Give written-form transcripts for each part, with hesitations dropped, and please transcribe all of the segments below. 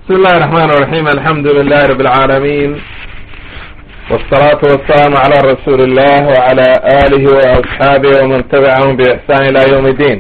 بسم الله الرحمن الرحيم. الحمد لله رب العالمين، والصلاة والسلام على رسول الله وعلى آله وأصحابه ومن تبعهم بإحسان إلى يوم الدين.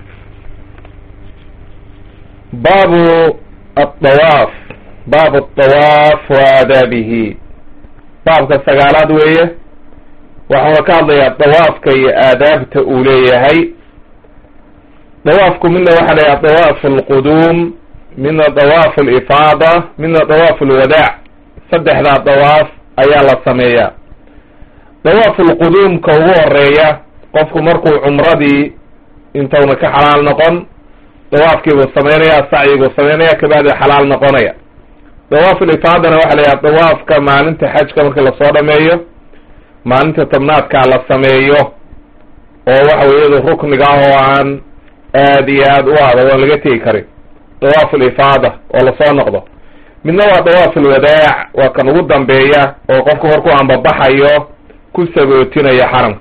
باب الطواف، باب الطواف وآدابه. باب كالسقالات ويه وهو كاضي الطواف كي آداب تأوليه هي طوافكم من وحلي طواف القدوم، من طواف الإفاضة، من طواف الوداع. صدح ذا طواف أيال السمية. طواف القدوم كوهو الرئية قفك مركو عمردي انتونا كحلال نقن، طواف كيبو السمينية السعي بو السمينية كبعد حلال نقنية. طواف الإفاضة وحلي طواف كما انت حج كمرك لصودا ميو، ما انت تمنات كعلى السمية ووحو يدو ركن قاهو عن آدياد وعلى ولغتي كريم. طواف الإفاضة ولا صار نقضه من نوع طواف الوداع وكان وضم بيا وقفكم مركو عن ببحيو كل سبوتين يا حرم.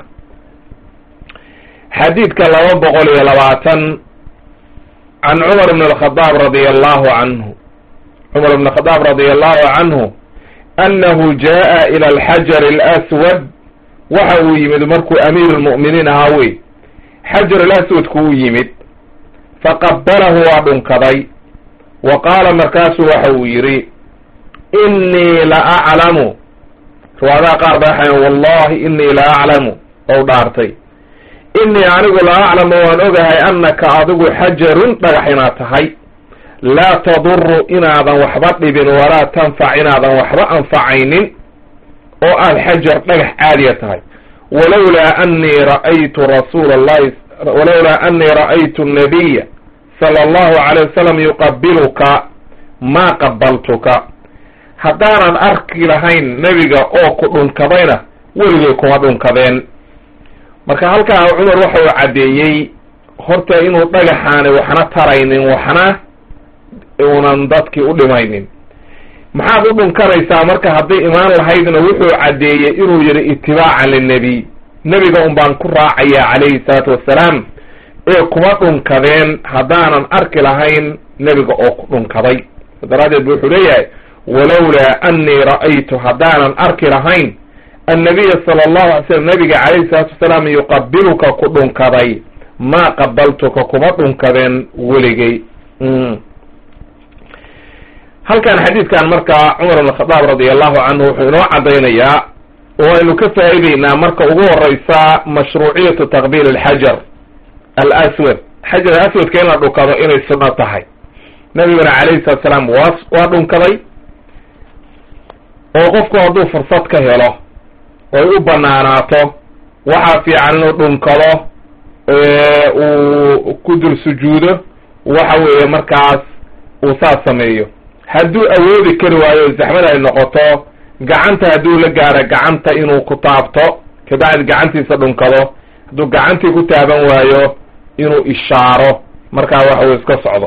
حديث كان لو بقول يا لواتن عن عمر بن الخطاب رضي الله عنه. عمر بن الخطاب رضي الله عنه أنه جاء إلى الحجر الأسود وهو يمد مركو أمير المؤمنين هاوي حجر الأسود كو يمد فقبله وعدن كضي وقال مركاس وحويري إني لا أعلم، فهذا قال بحي والله إني لا أعلم أو دارتي إني عنق لا أعلم وأنقها أنك أضق حجر بحيناتهي لا تضر إناذا وحبط بن ولا تنفع إناذا وحبط أنفعين أو الحجر بح عاليتهي ولولا أني رأيت رسول الله، ولولا أني رأيت النبي صلى الله عليه وسلم يقبلك ما قبلتك. هدانا أركي لهين نبيك أو كدون كبينة وليكم هدون كبين. marka halkaa Umar wuxuu cadeeyay horta inuu dhagaxaan waxna taraynin waxna uunan dadkii u dhimaynin. maxaad u dhunkanaysaa marka haddii imaan lahaydna wuxuu cadeeyay inuu yiri itibaacan lin-nabi, nabiga baan ku raacaya calayhi salaatu wassalaam ee kuma dhunkadeen haddaanan arki lahayn nabiga oo ku dhunkaday. daraadeed wuxuu leeyahay walowlaa annii ra'aytu haddaanan arki lahayn annabiya sala allahu alay slam nabiga calayhi salaatu wassalaam yuqabiluka ku dhunkaday maa qabaltuka kuma dhunkadeen weligay. halkan xadiidkan markaa cumar ibn khadaab radiallahu canhu wuxuu inoo cadaynayaa oo aynu ka faa'iideynaa marka ugu horeysa mashruuciyatu taqbiil alxajar alaswad. xajar aswadka in la dhunkado inay sunno tahay. nabiguna calayhi salatu salaam waa dhunkaday oo qofku hadduu fursad ka helo oy u banaanaato waxaa fiican inuu dhunkado uu ku dul sujuudo waxa weeye markaas uu saas sameeyo. hadduu awoodi kari waayo zaxmad ay noqoto gacanta hadduu la gaaro gacanta inuu ku taabto kabacdi gacantiisa dhunkado, hadduu gacantii ku taaban waayo inuu ishaaro markaa waxa uu iska socdo.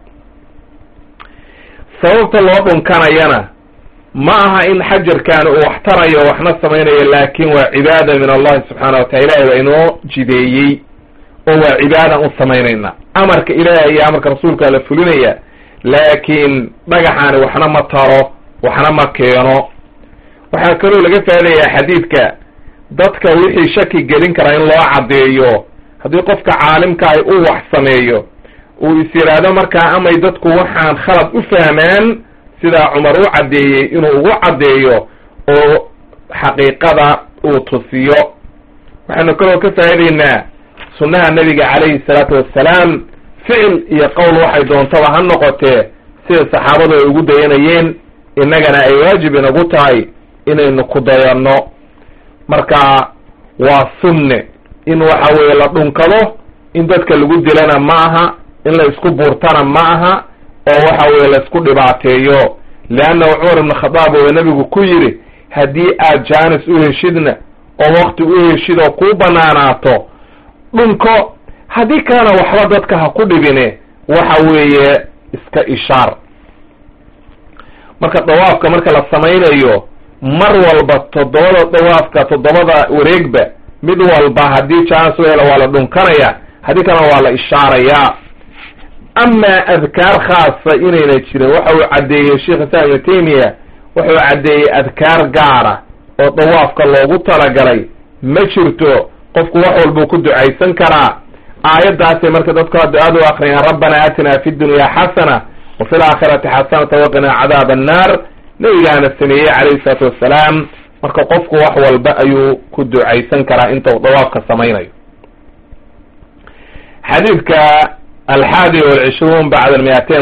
sababta loo dhunkanayana ma aha in xajarkan uu wax tarayo waxna samaynayo, laakin waa cibaada min allahi subxaana wa taala. ilahay baa inoo jideeyey oo waa cibaada u samaynayna. amarka ilaahay iyo amarka rasuulka la fulinaya, laakiin dhagaxaani waxna ma taro waxna ma keeno. waxaa kaloo laga faa'iidayaa xadiidka dadka wixii shaki gelin karaa in loo caddeeyo. haddii qofka caalimka ay u wax sameeyo uu is yidhaahdo markaa amay dadku waxaan khalad u fahmaan sidaa cumar u caddeeyey inuu ugu caddeeyo oo xaqiiqada uu tusiyo. waxaanu kaloo ka faa'iidaynaa sunnaha nabiga calayhi salaatu wassalaam ficil iyo qowl waxay doontaba ha noqotee sida saxaabadu ay ugu dayanayeen innagana ay waajib inagu tahay inaynu ku dayanno. marka waa sunne in waxa weeye la dhunkado, in dadka lagu dilana ma aha, in la isku buurtana ma aha oo waxa weeye la isku dhibaateeyo. leannahu cumar ibn khadaab oo nabigu ku yidhi haddii aad jaanis u heshidna oo waqti u heshid oo kuu banaanaato dhunko, haddii kalena waxba dadka ha ku dhibine waxa weeye iska ishaar. marka dawaafka marka la samaynayo mar walba toddobada wareegba mid walba haddii jaanis u helo waa la dhunkanaya, haddii kalena waa la ishaarayaa. amaa adkaar khaasa inayna jirin waxa uu caddeeyey sheekh islam ibnu taymiya wuxuu caddeeyey adkaar gaara oo dawaafka loogu talagalay ma jirto, qofku wax walbuu ku ducaysan karaa. aayaddaasay marka dadku ducada u akriyaan rabbana aatina fi dunya xasana wa fi laakhirati xasanata waqinaa cadaaba annaar, nabigaana sameeyey calayhi salaatu wassalaam. marka qofku wax walba ayuu ku ducaysan karaa inta uu dawaafka samaynayo. xadiidka 21 bacda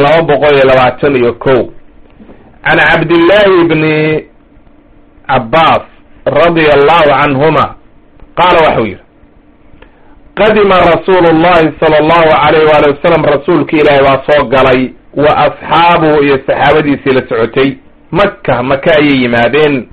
221 can cabdillahi bni cabbaas radia allahu canhuma qaala waxau yihi qadima rasuulu llahi sala allahu alayh waali wasalam, rasuulki ilaahi waa soo galay wa asxaabuhu iyo saxaabadiisii la socotay maka ayay yimaadeen.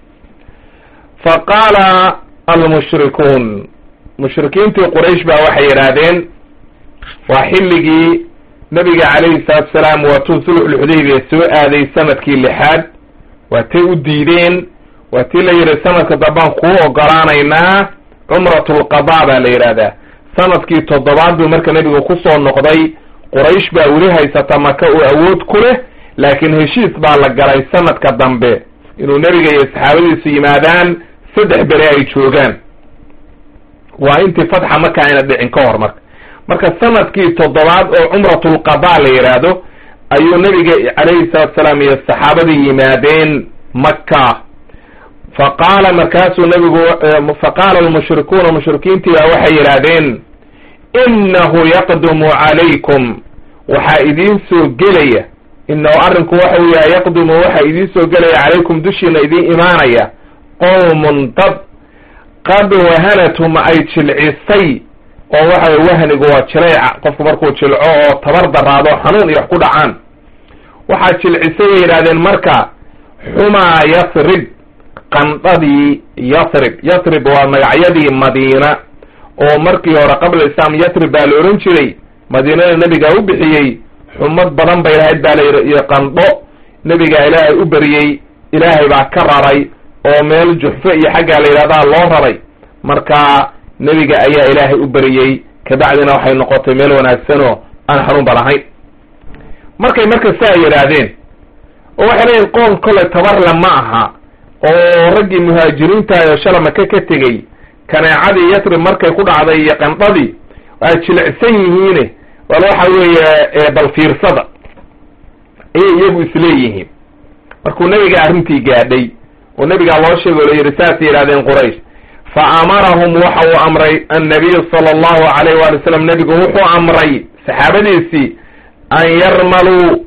faqaala almushrikuun, mushrikiintii quraysh baa waxay yidhaahdeen, waa xilligii nabiga calayhi salaatu salaam waatuu sulxulxudaybiya soo aaday sanadkii 6aad, waatay u diideen, waa tii la yidhi sanadka dambaan kuu ogolaanaynaa, cumratulqadaa baa la yidhahdaa. sanadkii 7aad buu marka nebigu kusoo noqday, quraysh baa weli haysata maka oo awood ku leh, laakiin heshiis baa la galay sanadka dambe inuu nebiga iyo saxaabadiisu yimaadaan 3 bere ay joogaan. waa intii fatxa maka ayna dhicin ka hor marka sanadkii 7aad oo cumratulqadaa la yidhaahdo ayuu nebiga calayhi salaatu salaam iyo saxaabadii yimaadeen maka. faqaala markaasuu nebigu faqaala almushrikuuna, mushrikiintii baa waxay yidhaahdeen innahu yaqdumu calaykum, waxaa idiin soo gelaya, inahu arrinku waxa uu yahay yaqdumu waxaa idiin soo gelaya calaykum dushiina idiin imaanaya qowmun dad qad wahanatum ay jilcisay, oo waxa way wahnigu waa jileeca, qofku markuu jilco oo tabar daraado xanuun iyo wax ku dhacaan, waxaa jilcisay bay yidhahdeen marka xumaa yasrib, qandhadii yasrib waa magacyadii madiina oo markii hore qabla islaam yasrib baa la ohan jiray, madiinada nebigaa u bixiyey, xumad badan bay lahayd baa layidhi iyo qandho, nebigaa ilaahay u beriyey, ilaahay baa ka raray oo meel juxfo iyo xaggaa la yidhahdaa loo raray. marka nebiga ayaa ilaahay u beriyey, kabacdina waxay noqotay meel wanaagsanoo aan xanuunba lahayn. markay marka saa yidhaahdeen oo waxay leeyihin qoon kole tabarle ma aha, oo raggii muhaajiriintahay oo shala maka ka tegey kaneecadii yasrib markay ku dhacday iyo qandhadii waa jilicsan yihiine, wal waxa weeye bal fiirsada ayay iyagu isleeyihiin. markuu nebiga arrintii gaadhay oo nebigaa loo sheegay oo la yidhi saasay yidhahdeen quraysh, fa amarahum waxa uu amray annabiyu sala allahu alayh waali wasalam, nebigu wuxuu amray saxaabadiisii an yarmaluu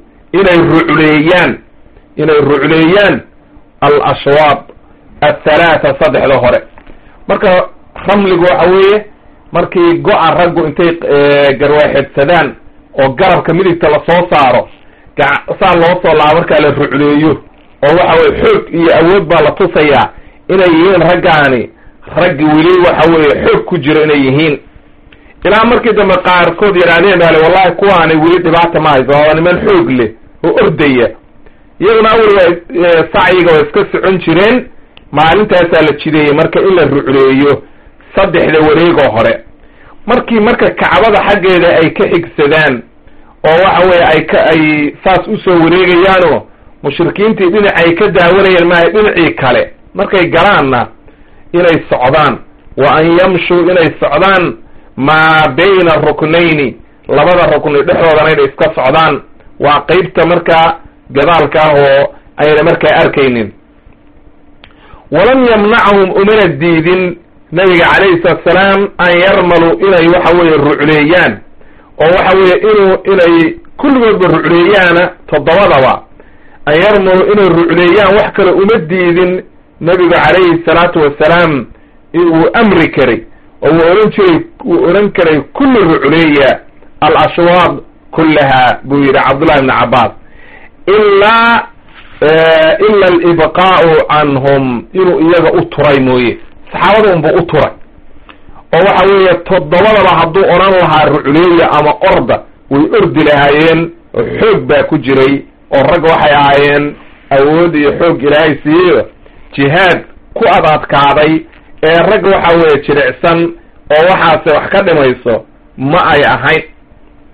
inay rucleeyaan alashwaad athalaatha 3 hore. marka ramligu waxa weeye markii go-a raggu intay garwaaxeedsadaan oo garabka midigta lasoo saaro saa loo soo laabo markaa la rucleeyo, oo waxa weye xoog iyo awood baa la tusayaa inay yihiin raggaani raggi weli waxa weeye xoog ku jiro inay yihiin. ilaa markii dambe qaarkood yidhaahdeen bale wallahi kuwaani weli dhibaata ma hayso, waa niman xoog leh oo ordaya. iyaguna awel sacyiga way iska socon jireen, maalintaasaa la jideeyey marka in la rucleeyo 3 wareegoo hore. markii marka kacbada xaggeeda ay ka xigsadaan oo waxa weye ay saas usoo wareegayaanoo mushrikiintii dhinacay ka daawanayeen maaha dhinacii kale, markay galaanna inay socdaan, wa an yamshuu inay socdaan maa bayna ruknayni, 2 rukni dhexdoodana inay iska socdaan. waa qeybta markaa gadaalka ah oo ayna markaa arkaynin. walam yamnachum umana diidin nabiga calayhi salaatu salaam an yarmaluu inay waxa weeye rucleeyaan, oo waxa weeye inay kulligoodba rucleeyaana 7daba an yarmaluu inay rucleeyaan wax kale uma diidin nabiga calayhi salaatu wasalaam. uu amri karay oo uu oran karay kulli rucleeya alashwaad kullaha buu yidhi cabdullahi ibn cabbaas, ila alibqaa'u canhum, inuu iyaga u turay mooye, saxaabada unbuu u turay. oo waxa weeye 7daba hadduu odhan lahaa rucleeya ama orda way ordi lahaayeen, oo xoog baa ku jiray, oo rag waxay ahaayeen awood iyo xoog ilaahay siiyeyo jihaad ku adadkaaday, ee rag waxa weeye jilicsan oo waxaase wax ka dhimayso ma ay ahayn.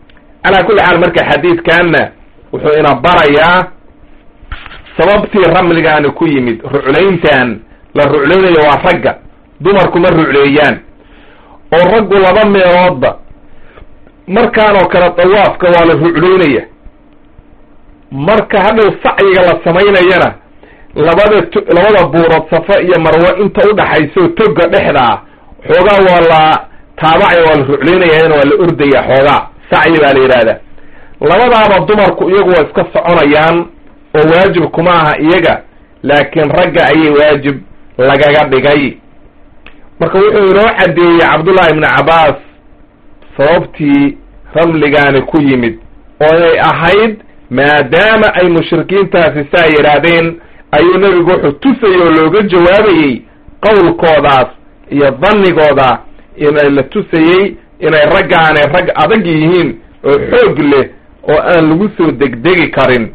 calaa kulli xaal marka xadiidkanna wuxuu ina barayaa sababtii ramligaani ku yimid ruclayntan la ruclaynayo waa ragga, dumarku ma rucleeyaan. oo raggu laba meeloodba markaanoo kale dawaafka waa la ruclaynaya, marka hadhow sacyiga la samaynayana labada buurood safa iyo marwo inta udhaxayso toga dhexdaa xoogaa waa la taabacaya, waa la ruclaynayana waa la ordaya, xoogaa sacyi baa la yidhahdaa. labadaaba dumarku iyagu waa iska soconayaan oo waajib kuma aha iyaga, laakiin ragga ayay waajib lagaga dhigay. marka wuxuu inoo caddeeyey cabdullahi ibnu cabbaas sababtii ramligaani ku yimid oo inay ahayd maadaama ay mushrikiintaasi saa yidhaahdeen, ayuu nebigu wuxuu tusayay oo looga jawaabayey qowlkoodaas iyo dannigooda inay la tusayey inay raggaanay rag adag yihiin oo xoog leh oo aan lagu soo degdegi karin.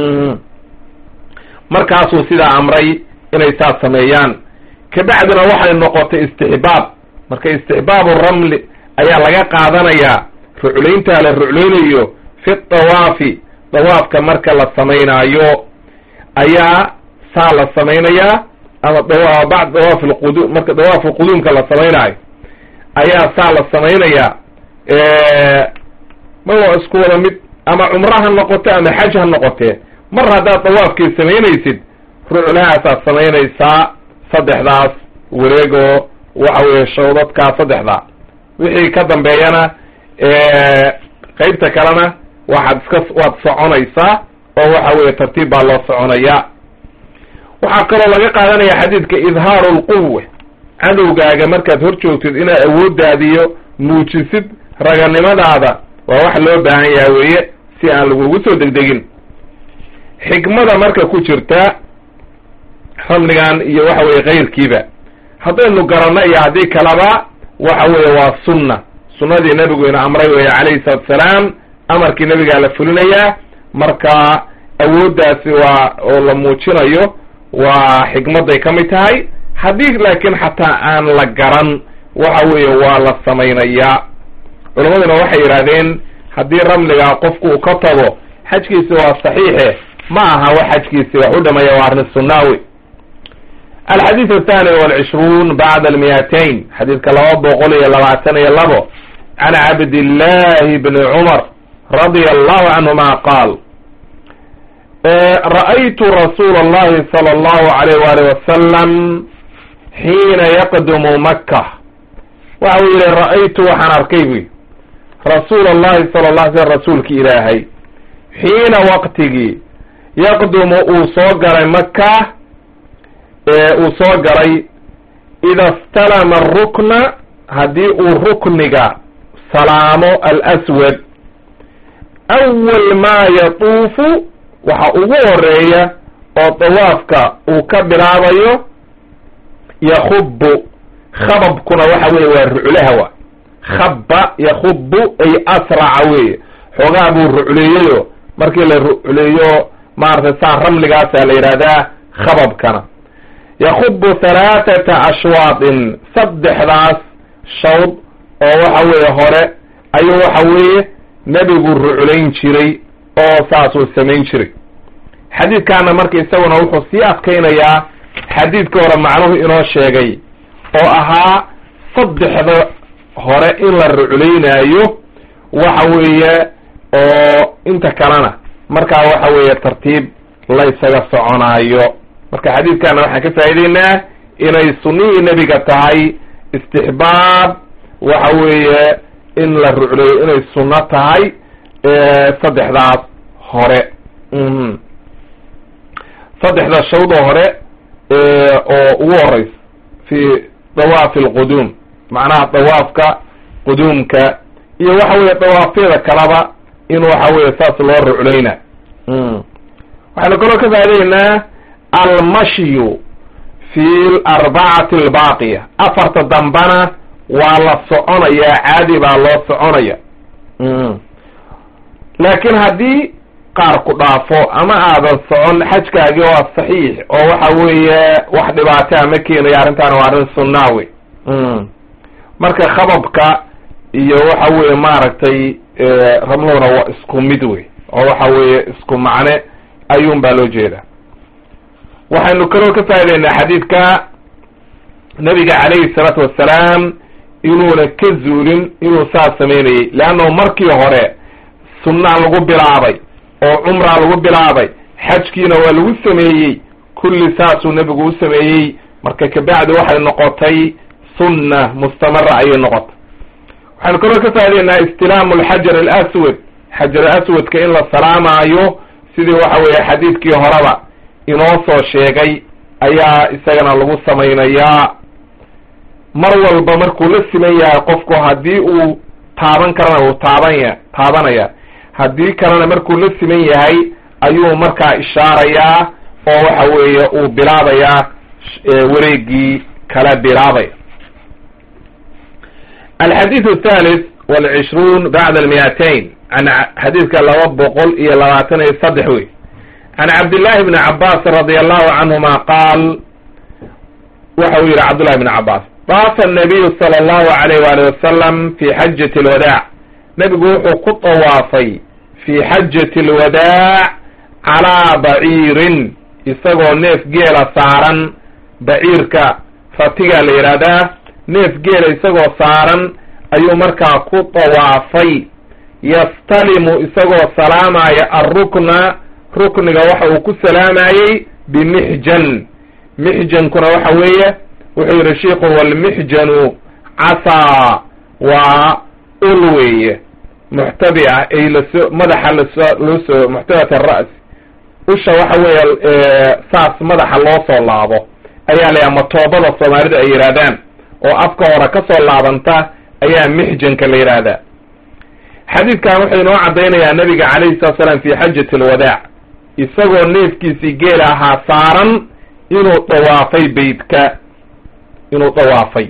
markaasuu sidaa amray inay saas sameeyaan. kabacdina waxay noqotay istixbaab. marka istixbaabu ramli ayaa laga qaadanayaa ruclayntaa la ruclaynayo fi dawaafi, dawaafka marka la samaynaayo ayaa saa la samaynayaa, ama bacd dawaaf alqudum, marka dawaaf alquduumka la samaynaayo ayaa saa la samaynayaa. ma waa isku wada mid, ama cumro ha noqote ama xaj ha noqotee, mar haddaad dawaafkii samaynaysid ruclahaasaad samaynaysaa saddexdaas wareegoo waxa weeye shawdadkaa saddexdaa. wixii ka dambeeyana qaybta kalena waad soconaysaa oo waxa weeye tartiib baa loo soconaya. waxaa kaloo laga qaadanaya xadiidka idhaaru lquwa, cadowgaaga markaad hor joogtid inaad awooddaadiyo muujisid raganimadaada waa wax loo baahan yaha weeye, si aan lagugu soo degdegin. xikmada marka ku jirta ramligan iyo waxa weeye kayrkiiba haddaynu garanno iyo haddii kaleba waxa weeye waa sunna, sunnadii nebigu ina amray weeye calayhi salaatu salaam. amarkii nebigaa la fulinayaa, marka awooddaasi waa oo la muujinayo waa xikmadday ka mid tahay. haddii laakiin xataa aan la garan waxa weeye waa la samaynayaa. culammaduna waxay yidhahdeen haddii ramligaa qofku uu ka tago xajkiisi waa saxiixe, ma aha wax xajkiisi wax u dhamaya, waa arrin sunnaawi. الحديث الثاني والعشرون بعد المئتين حديث كلام بقول يا عن عبد الله بن عمر رضي الله عنهما قال رأيت رسول الله صلى الله عليه وآله وسلم حين يقدم مكة. وأقول رأيت وحن أركيبي رسول الله صلى الله عليه وسلم رسولك إلهي حين وقته يقدم أصغر مكة أصغر إذا استلم الركن هدي الركن سلام الأسود أول ما يطوف وحأوريه وطوافك وكبر عضيه يخب خبب كنا وحوي والرعلهوة خب يخب أي أسرع وي حقاب الرعليه مركي الرعليه مارت سار رمل قاسة ليرادا خبب كنا يخب 3 أشواط صدح راس شوط وحوي هوري أي وحوي نبي الرعلين شري oo saasuu samayn jiray. xadiidkaana marka isaguna wuxuu sii adkaynayaa xadiidka hore macnuhu inoo sheegay oo ahaa saddexda hore in la ruclaynaayo waxa weeye, oo inta kalena markaa waxa weeye tartiib la isaga soconaayo. marka xadiidkaana waxaan ka faa'iideynaa inay sunnihii nebiga tahay, istixbaab waxa weeye in la rucleeyo inay sunno tahay saddexdaas hore, saddexda shawdo hore oo ugu horeysa fi dawaafi alquduum, macnaha dawaafka quduumka iyo waxa weeye dawaafyada kaleba in waxa weeye saas loo ruclayna. waxaynu kaloo ka faa'ideynaa almashyu fi alarbacati albaaqiya, afarta dambana waa la soconayaa, caadi baa loo soconaya. laakiin haddii qaar ku dhaafo ama aadan socon xajkaagi waa saxiix oo waxa weeye wax dhibaataa ma keenayo, arrintaana waa arrin sunnaawi. marka khababka iyo waxa weeye maaragtay ramluhuna waa isku mid wey oo waxa weeye isku macne ayuun baa loo jeeda. waxaynu kaloo ka faa'idaynaa xadiidka nabiga calayhi salaatu wassalaam inuuna ka zuulin inuu saas samaynayey, leannahu markii hore sunnaa lagu bilaabay oo cumraa lagu bilaabay, xajkiina waa lagu sameeyey, kulli saasuu nebigu u sameeyey. marka kabacdi waxay noqotay sunna mustamara ayay noqotay. waxaynu kaloo ka faa'idaynaa istilaamu alxajar alaswad, xajar aswadka in la salaamaayo sidii waxa weeye xadiidkii horeba inoo soo sheegay ayaa isagana lagu samaynayaa. mar walba markuu la siman yahay qofku haddii uu taaban karana uu taabanaya, haddii kalena markuu la siman yahay ayuu markaa ishaarayaa oo waxa weeye uu bilaabayaa wareegii kala bilaabaya. alxadiiث الثالث والعشرون بعد المئتين عن xadiidka 223 wey عن عبد الله بن عباس رضي الله عنهما قال waxa uu yihi عبد الله بن عباس طاف النبي صلى الله عليه وآله وسلم في حجة الوداع. نبgu wuxuu ku طwaafay في حجة الوداع calىa baciirin isagoo neef geela saaran. baciirka fatiga la yihahdaa, neef geela isagoo saaran ayuu markaa ku طawaafay. yastalimu isagoo salaamaya arukna, rukniga waxa uu ku salaamayey bimixjan. mixjankuna waxa weeye wuxuu yihi shiku walmixjanu casaa waa ul weeye muxtabi ah ay lasoo madaxa loosoo muxtabat aras, usha waxa weeye saas madaxa loo soo laabo ayaa la ama toobada soomaalidu ay yidhahdaan oo afka hore ka soo laabanta ayaa mixjanka la yidhaahdaa. xadiidkan wuxuu inoo caddaynayaa nabiga calayhi salatu salaam fi xajati alwadaac isagoo neefkiisii geela ahaa saaran inuu dawaafay beytka, inuu dawaafay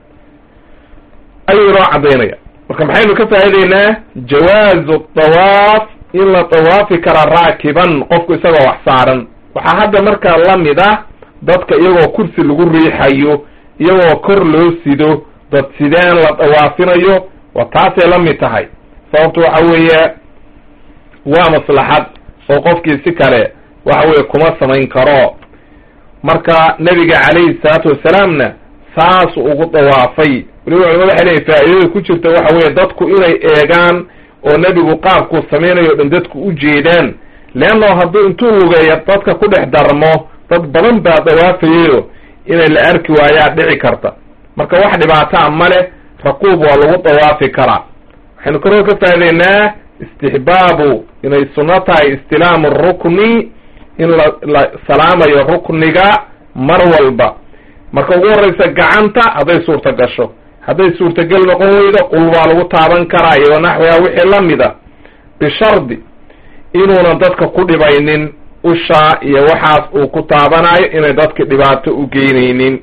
ayuu inoo caddaynaya. marka maxaynu ka faa'idaynaa jawaazu dawaaf in la dawaafi kara raakiban, qofku isagoo wax saaran. waxaa hadda markaa la mid ah dadka iyagoo kursi lagu riixayo, iyagoo kor loo sido, dad sideen la dawaafinayo, waa taasay la mid tahay. sababtu waxa weeye waa maslaxad oo qofkii si kale waxa weeye kuma samayn karo. marka nebiga calayhi salaatu wassalaamna saas ugu dawaafay. weliba culimadu waxay leeyihin faa'iidada ku jirta waxa weeye dadku inay eegaan oo nebigu qaabkuu samaynayo o dhan dadku u jeedaan, leanno hadduu intuu lugeeyo dadka ku dhex darmo dad badan baa dawaafayayo inay la arki waayaa dhici karta. marka wax dhibaataa male, raquub waa lagu dawaafi karaa. waxaynu kaloo ka faa'idaynaa istixbaabu inay sunno tahay istilaamu rukni, in la salaamayo rukniga mar walba. marka ugu horreysa gacanta hadday suurta gasho, hadday suurtagel noqon weydo qul waa lagu taaban karaa iyo naxwiha wixii la mida, bishardi inuuna dadka ku dhibaynin usha iyo waxaas uu ku taabanayo inay dadka dhibaato u geynaynin.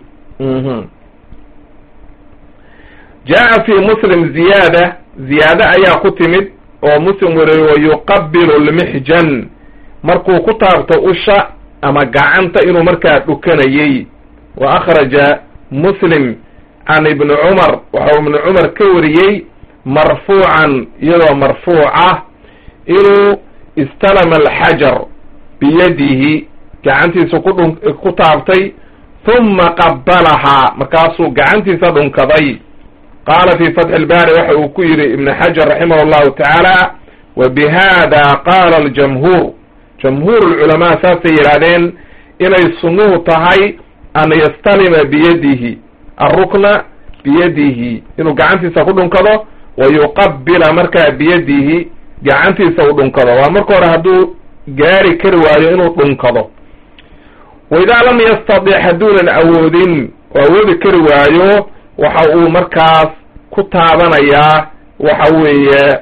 jaa fi muslim ziyaade ayaa ku timid oo muslim weriye wayuqabilu lmixjan, markuu ku taabto usha ama gacanta inuu markaa dhukanayey. wa akhraja muslim can ibni cumar, waxau ibni cumar ka wariyey marfuucan iyadoo marfuuca inuu istalama alxajar biyadihi, gacantiisa ku taabtay, huma qabalahaa, markaasuu gacantiisa dhunkaday. qaala fi fatxi ilbaari waxa uu ku yidhi ibn xajar raximah llahu tacaala wa bihada qaala aljamhuur, jamhuur lculamaa saasay yidhahdeen inay sunnuhu tahay an yastalima biyadihi arukna biyadihi, inuu gacantiisa ku dhunkado, wa yuqabila markaa biyadihi gacantiisa u dhunkado. waa marka hore hadduu gaari kari waayo inuu dhunkado. wa idaa lam yastadic hadduunan awoodin oo awoodi kari waayo waxa uu markaas ku taabanayaa waxa weeye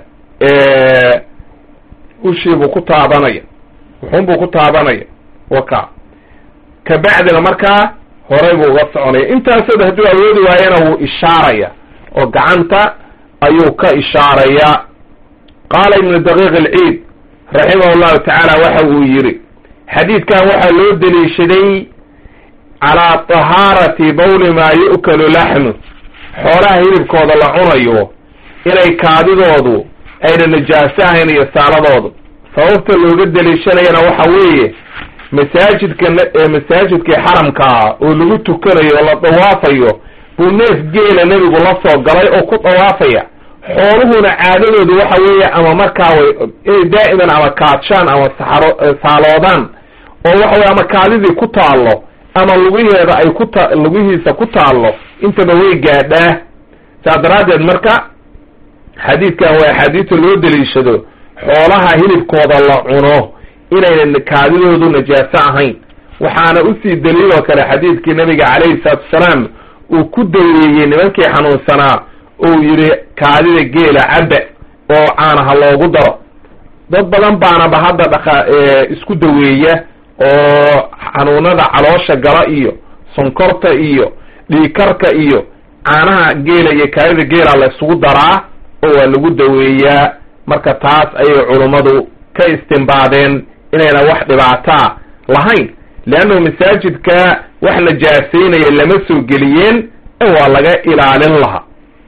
ushiibuu ku taabanaya, wuxuunbuu ku taabanaya waka kabacdina markaa horay buu uga soconaya. intaasoo hadduu awoodi waayana wuu ishaaraya oo gacanta ayuu ka ishaaraya. qaala ibnu daqiiq alciid raximah llahu tacaala waxa uu yidhi xadiidkan waxaa loo deliishaday calaa tahaarati bawli maa yu'kalu laxmu, xoolaha hilibkooda la cunayo inay kaadidoodu ayna najaaso ahayn iyo saaladoodu. sababta looga daliishanayana waxa weeye masaajidkii xaramkaa oo lagu tukanayo oo la dawaafayo buu neef geela nebigu la soo galay oo ku dawaafaya. xooluhuna caadadoodu waxa weeye ama markaa inay daa'iman ama kaadshaan ama saaloodaan oo waxa weye ama kaadidii ku taallo ama lugiheeda ay lugihiisa ku taallo intaba way gaadhaa. saa daraaddeed marka xadiidkan waa axaadiista loo daliishado xoolaha hilibkooda la cuno inayna kaadidoodu najaaso ahayn. waxaana usii daliiloo kale xadiidkii nabiga calayhi salaatu wasalaam uu ku daweeyey nimankii xanuunsanaa ou yidhi kaadida geela cabba oo caanaha loogu daro. dad badan baanaba hadda isku daweeya oo xanuunada caloosha gala iyo sonkorta iyo dhiikarka iyo caanaha geela iyo kaadida geela la isugu daraa oo waa lagu daweeyaa. marka taas ayay culummadu ka istimbaadeen inayna wax dhibaataa lahayn, leannahu masaajidka wax najaasaynaya lama soo geliyeen waa laga ilaalin lahaa.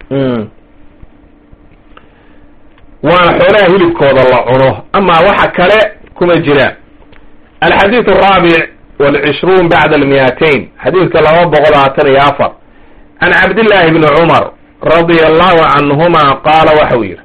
waana xoolaha hilibkooda la cuno, ama waxa kale kuma jiraan. alxadiid araabic والعشرون بعد 200 xadiidka 224 can cabdillaahi bni cumar radia allahu canhuma qaala waxau yidhi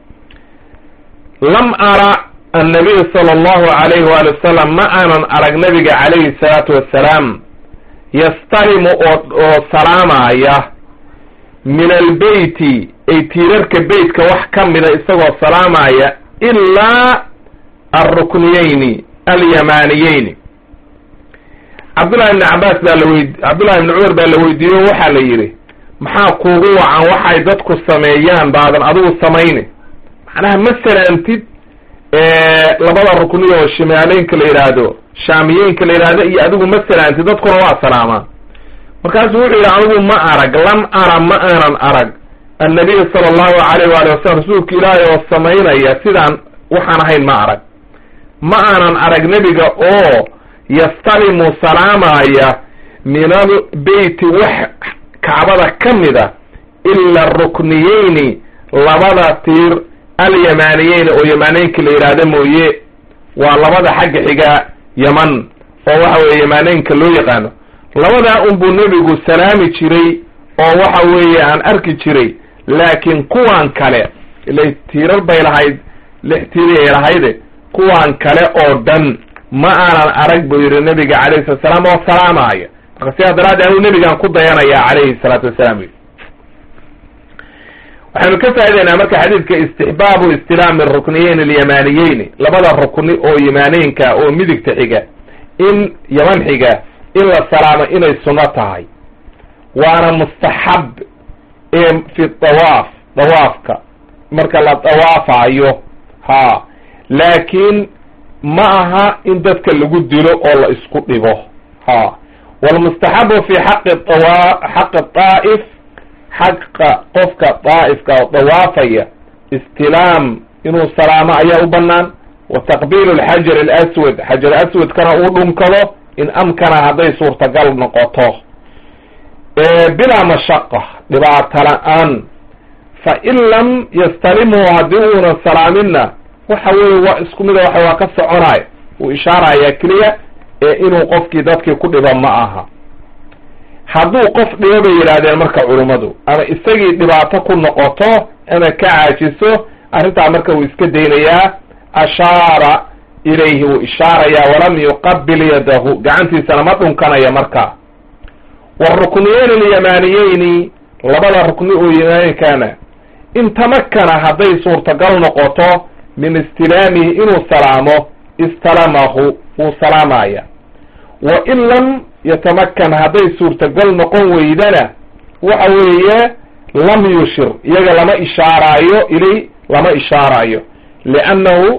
lam ara annabiy sala allahu alayhi waali wasalam ma aanan arag nabiga calayhi salaatu wassalaam yastalimu oo salaamaya min albeyti ay tiirarka beytka wax ka mida isagoo salaamaya ilaa alrukniyeyni alyamaniyeyni. cabdullahi ibni cabaas cabdullahi ibni cumar baa la weydiiyo waxaa la yidhi maxaa kuugu wacan waxay dadku sameeyaan baadan adigu samayni? macnaha ma salaamtid labada rukniyo oo shimaaleynka la yidhaahdo shaamiyeenka la yidhaahdo iyo adigu ma salaamtid, dadkuna waa salaamaan. markaasuu wuxuu yidhi anigu ma arag, lam ara ma aanan arag annabiy sala allahu alayh waali wasalam rasuulka ilaahay oo samaynaya sidaan waxaan ahayn ma arag. ma aanan arag nebiga oo yastalimu salaamaya min albeyti wax kacbada ka mida ila arukniyeyni labada tiir alyamaniyeyni oo yamaneynka la yidhaahdo mooye, waa labada xagga xiga yaman oo waxa weye yamaneynka loo yaqaano. labadaa unbuu nebigu salaami jiray oo waxa weeye aan arki jiray, laakiin kuwan kale ilay tiirar bay lahayd 6 tiiray lahayde kuwan kale oo dhan ma aanan arag buu yidhi nebiga calayhi salatu wasalaam oo salaamaya. marka sidaa daraaddeed anuu nebigaan ku dayanaya calayhi salaatu wasalaam. waxaynu ka faa'idaynaa marka xadiidka istixbaabu istilaami rukniyeyn alyamaniyeyni, labada rukni oo yamaneynka oo midigta xiga in yaman xiga in la salaamo inay sunno tahay, waana mustaxab fi dawaafka marka la dawaafayo laakiin ma aha in dadka lagu dilo oo la isku dhibo. walmustaxabu fi xaqi daa'if, xaqa qofka daa'ifka oo dawaafaya istilaam inuu salaamo ayaa u banaan, wa taqbiilu alxajar alaswad, xajar aswadkana uu dhunkado in amkana hadday suurtagal noqoto bilaa mashaqa dhibaato la-aan. fa in lam yastalimhu haddii uunan salaaminna waxa weeye waa isku mida waa ka soconaya, uu ishaaraya keliya inuu qofkii dadkii ku dhiba ma aha. hadduu qof dhibo bay yidhaahdeen marka culummadu, ama isagii dhibaato ku noqoto ama ka caajiso, arrintaa marka uu iska daynayaa. ashaara ilayhi wuu ishaarayaa walam yuqabil yadahu, gacantiisana ma dhunkanaya markaa. warukniyeyn alyamaniyeyni, labada rukni oo yamaneykana in tamakana hadday suurtagal noqoto min istilaamihi inuu salaamo istalamahu wuu salaamaya. wa in lam yatamakan hadday suurtagal noqon weydana waxa weeye lam yushir, iyaga lama ishaaraayo lama ishaaraayo liannahu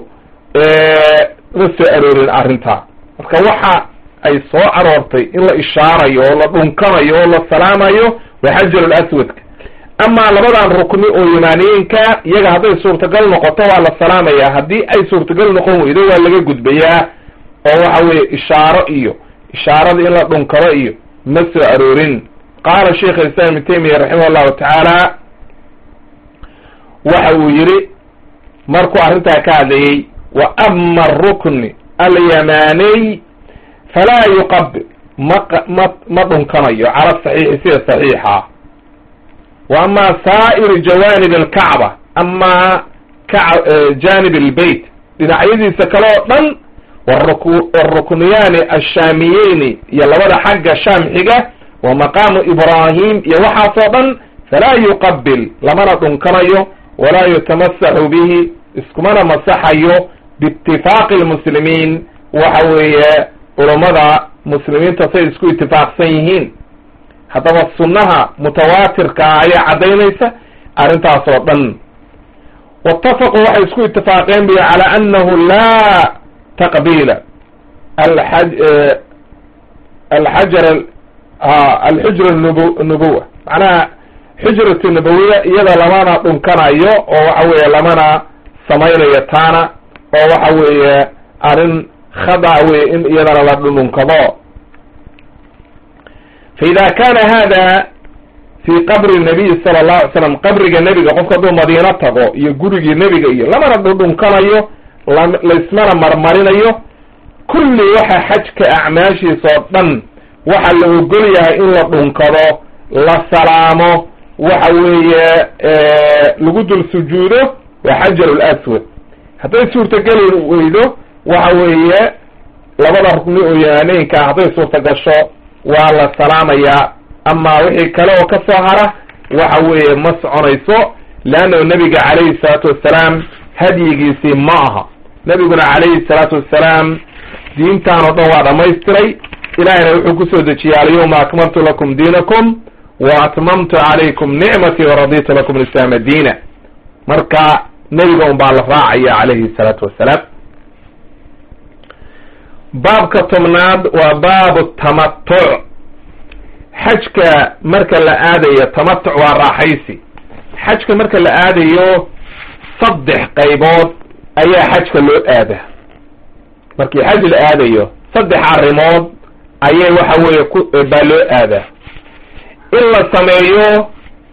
ma soo aroorin arrintaa. marka waxa ay soo aroortay in la ishaarayo oo la dhunkanayo oo la salaamayo waa xajar alaswadka. amaa labadan rukni oo yamaaniyeenka iyaga hadday suurtagal noqoto waa la salaamaya, haddii ay suurtagal noqon weydo waa laga gudbayaa oo waxa weeye ishaaro iyo ishaarada in la dhunkado iyo ma soo aroorin. qaala sheikh islam ibn taymiya raximah allahu tacaala waxa uu yidhi markuu arrintaa ka hadlayey wa ama arukni alyamaniy falaa yuqabil ma dhunkanayo cala saxiixi sida saxiixa wa ama saa'ir jawanib alkacba ama janib albeyt dhinacyadiisa kale oo dhan warukniyaani ashaamiyeyni iyo labada xagga shaam xiga wa maqaamu ibrahim iyo waxaasoo dhan falaa yuqabil lamana dhunkanayo walaa yutamasaxu bihi iskumana masaxayo biitifaaqi lmuslimiin waxa weeye culummada muslimiinta say isku itifaaqsan yihiin haddaba sunnaha mutawaatirkaa ayaa caddaynaysa arrintaas oo dhan waitafaquu waxay isku itifaaqeen bi cala annahu laa taqbiila alxujra nubuwa macnaha xujrat nabawiya iyada lamana dhunkanayo oo waxa weeye lamana samaynayo taana oo waxa weeye arrin khada wey in iyadana la dhunkado faida kana hada fi qabri nabiy sala allahu alay slam qabriga nebiga qofka hadduu madiino tago iyo gurigii nebiga iyo lamana dhunkanayo laismana marmarinayo kulli waxa xajka acmaashiisa oo dhan waxa la ogol yahay in la dhunkado la salaamo waxa weeye lagu dul sujuudo waa xajar laswad hadday suurtageli weydo waxa weeye labada rukni oo yamaaneynka hadday suurta gasho waa la salaamayaa ama wixii kale oo ka soo hara waxa weeye ma soconayso leanna nebiga calayhi salaatu wassalaam hadyigiisii ma aha nebiguna calayhi salaatu wassalaam diintaan oo dhan waa dhamaystiray ilahina wuxuu kusoo dejiyey alyawma akmaltu lakum diinakum wa atmamtu calaykum nicmatii waraditu lakum alislaama diina marka nebiga un baa la raacaya calayhi salaatu wassalaam baabka tobnaad waa baabu tamatuc xajka marka la aadayo tamatuc waa raaxaysi xajka marka la aadayo 3 qaybood ayaa xajka loo aadaa markii xaj la aadayo 3 arrimood ayay waxa weeye baa loo aadaa in la sameeyo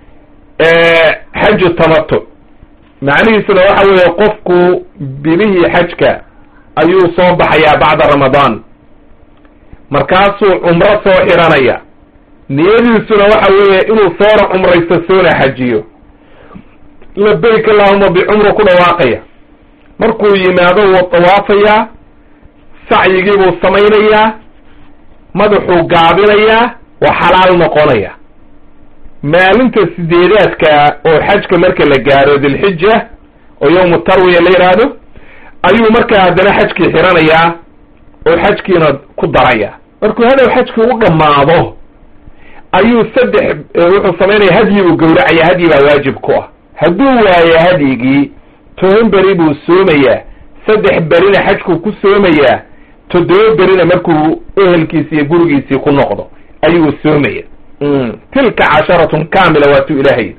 xaju tamatuc macnihiisuna waxa weeye qofku bilihii xajka ayuu soo baxayaa bacda ramadaan markaasuu cumro soo xiranaya niyadiisuna waxa weeye inuu soona cumraysto soona xajiyo labayk allahuma bicumru ku dhawaaqaya markuu yimaado wuu tawaafayaa sacyigii buu samaynayaa madaxuu gaabinayaa waa xalaal noqonaya maalinta 8aadka oo xajka marka la gaaro dilxija oo yawmu tarwiya la yidhaahdo ayuu markaa haddana xajkii xiranayaa oo xajkiina ku daraya markuu hadow xajkii u dhammaado ayuu wuxuu samaynaya hadyi buu gowracaya hadyi baa waajib ku ah hadduu waayo hadyigii 10 beri buu soomayaa 3 berina xajkuu ku soomayaa 7 berina markuu ehelkiisi iyo gurigiisii ku noqdo ayuu soomaya tilka 10 kaamila waatuu ilaahay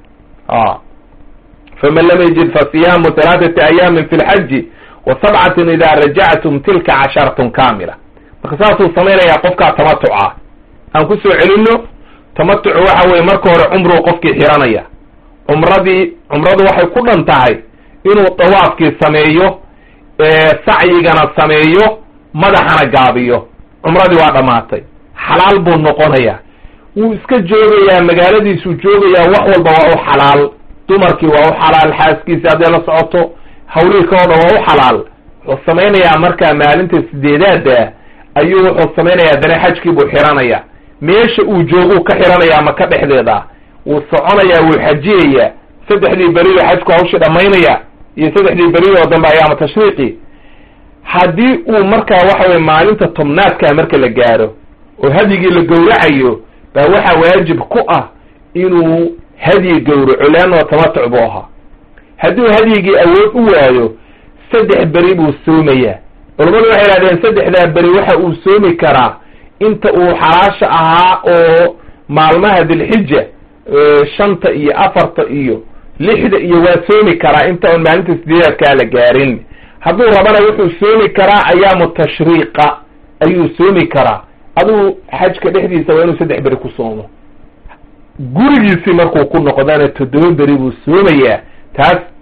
faman lam yajid fasiyaamu 3 ayaamin fi lxaji wa7 ida rajactum tilka 10 kaamila marka saasuu samaynayaa qofkaa tamatuca aan ku soo celino tamatucu waxa weye marka hore cumruu qofkii xiranaya cumradu waxay ku dhan tahay inuu dawaafkii sameeyo sacyigana sameeyo madaxana gaabiyo cumradii waa dhammaatay xalaal buu noqonayaa wuu iska joogayaa magaaladiisuu joogayaa wax walba waa u xalaal dumarkii waa u xalaal xaaskiisi hadday la socoto hawlihii ka o dhan waa u xalaal wuxuu samaynayaa markaa maalinta 8aada ayuu wuxuu samaynayaa dana xajkii buu xiranaya meesha uu jooguu ka xiranayaa maka dhexdeeda wuu soconayaa wuu xajiyayaa 3 berioo xajku hawshii dhammaynaya iyo 3 beri oo dambe ayaama tashriiqi haddii uu markaa waxa weye maalinta 10aadka marka la gaaro oo hadyigii la gowracayo baa waxaa waajib ku ah inuu hadyi gowraco leannao tamatuc buu ahaa hadduu hadyigii awood u waayo 3 beri buu soomayaa culamadu waxay idhahdeen 3daa beri waxa uu soomi karaa inta uu xalaasha ahaa oo maalmaha dilxija 5 iyo 4 iyo 6 iyo waa soomi karaa inta on maalinta 8aadkaa la gaarin hadduu rabana wuxuu soomi karaa ayaamu tashriiqa ayuu soomi karaa aduu xajka dhexdiisa waa inuu 3 beri ku soomo gurigiisii markuu ku noqdana 7 beri buu soomayaa taas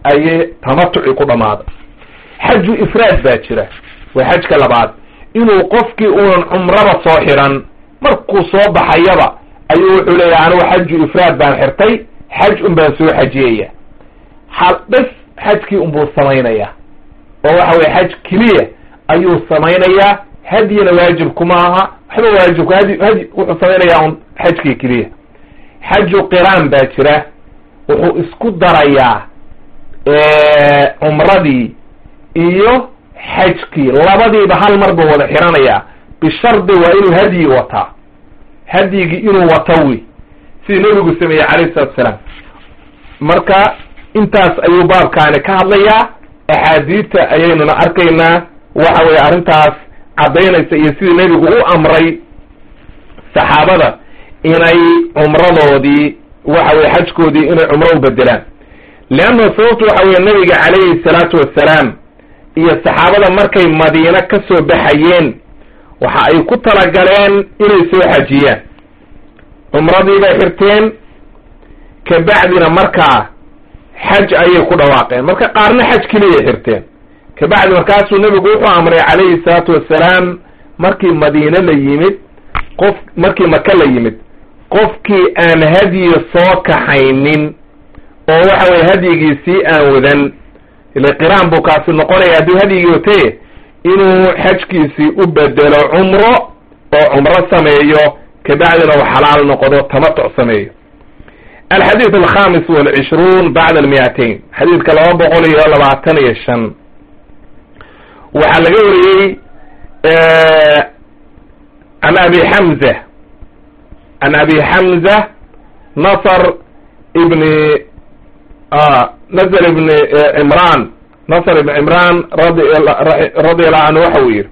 ayay tamatuci ku dhammaaday. xaju ifraad baa jira, waa xajka labaad, inuu qofkii uunan cumraba soo xiran markuu soo baxayaba ayuu wuxuu leeyahay anigu xaju ifraad baan xirtay, xaj un baan soo xajiyaya. bes xajkii unbuu samaynaya oo waxa weye xaj keliya ayuu samaynayaa, hadyina waajib kuma aha, waxba waajibku hadi wuxuu samaynayaa un xajkii keliya. xaju qiraan baa jira, wuxuu isku darayaa cumradii iyo xajkii labadiiba hal mar buu wada xiranayaa, bishardi waa inuu hadyi wataa, hadyigii inuu wato wy sidii nebigu sameeyey calayhi salatu asalaam. marka intaas ayuu baabkaani ka hadlayaa, axaadiidta ayaynuna arkaynaa waxa weye arrintaas caddaynaysa iyo sidii nebigu u amray saxaabada inay cumradoodii waxa weye xajkoodii inay cumro u bedelaan. leanna sababtu waxa weye nebiga calayhi salaatu wassalaam iyo saxaabada markay madiine ka soo baxayeen waxa ay ku talagaleen inay soo xajiyaan, cumradii bay xirteen, kabacdina markaa xaj ayay ku dhawaaqeen. marka qaarna xaj keliyay xirteen, kabacdi markaasuu nebigu wuxuu amray calayhi salaatu wassalaam markii madiine la yimid, markii maka la yimid, qofkii aan hadyi soo kaxaynin oo waxa weye hadyigiisii aan wadan, ile qiraan buu kaasi noqonaya hadduu hadyigii watee, inuu xajkiisii u bedelo cumro oo cumro sameeyo, kabacdina uu xalaal noqdo tamatuc sameeyo. alxadiid alkhamis walcishruun bacda almiatain, xadiidka 225 waxaa laga wariyey an abi xamza nasr ibn cimran radiallahu canhu waxa uu yihi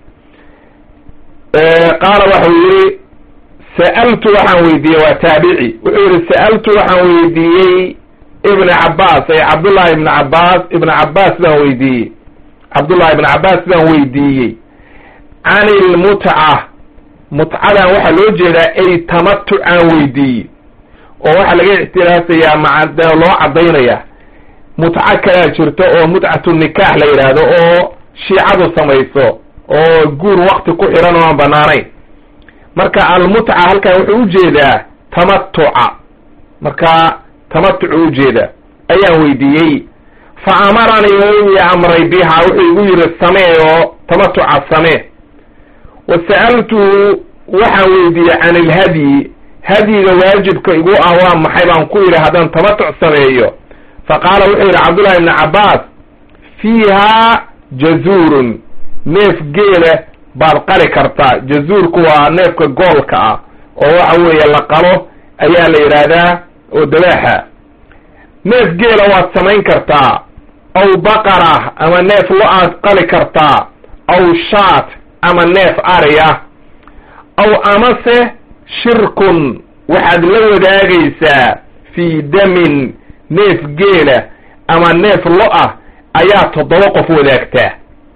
qaala waxa uu yihi sa'altu waxaan weydiiyey, waa taabici, wuxuu yihi sa'altu waxaan weydiiyey ibn cabaas ay cabdullahi ibn cabaas baan weydiiyey, cabdullahi ibn cabaas baan weydiiyey can ilmutca, mutcadan waxaa loo jeedaa ay tamatuc aan weydiiyey, oo waxaa laga ictiraasayaa loo caddaynaya mutco kalaa jirto oo mutcatu nikaax la yidhaahdo oo shiicadu samayso oo guur wakti ku xiran oo aan banaanayn. marka almutca halkan wuxuu ujeedaa tamatuca, marka tamatucu ujeeda ayaan weydiiyey. fa amaranii wuu ii amray biha, wuxuu igu yihi samee oo tamatuca samee. wa sa'altuhu waxaan weydiiyey can ilhadyi, hadyiga waajibka igu ah waa maxay baan ku yidhi haddaan tamatuc sameeyo. faqaala wuxuu yidhi cabdullahi ibni cabaas fiiha jazuurun, neef geela baad qali kartaa. jazuurku waa neefka goolka ah oo waxa weeye la qalo ayaa la yidhaahdaa oo dabaaxa. neef geela waad samayn kartaa, aw baqara ama neef lo-aad qali kartaa, aw shaat ama neef ariya, aw amase shirkun waxaad la wadaagaysaa fii damin, neef geela ama neef lo-ah ayaa 7 qof wadaagtaa.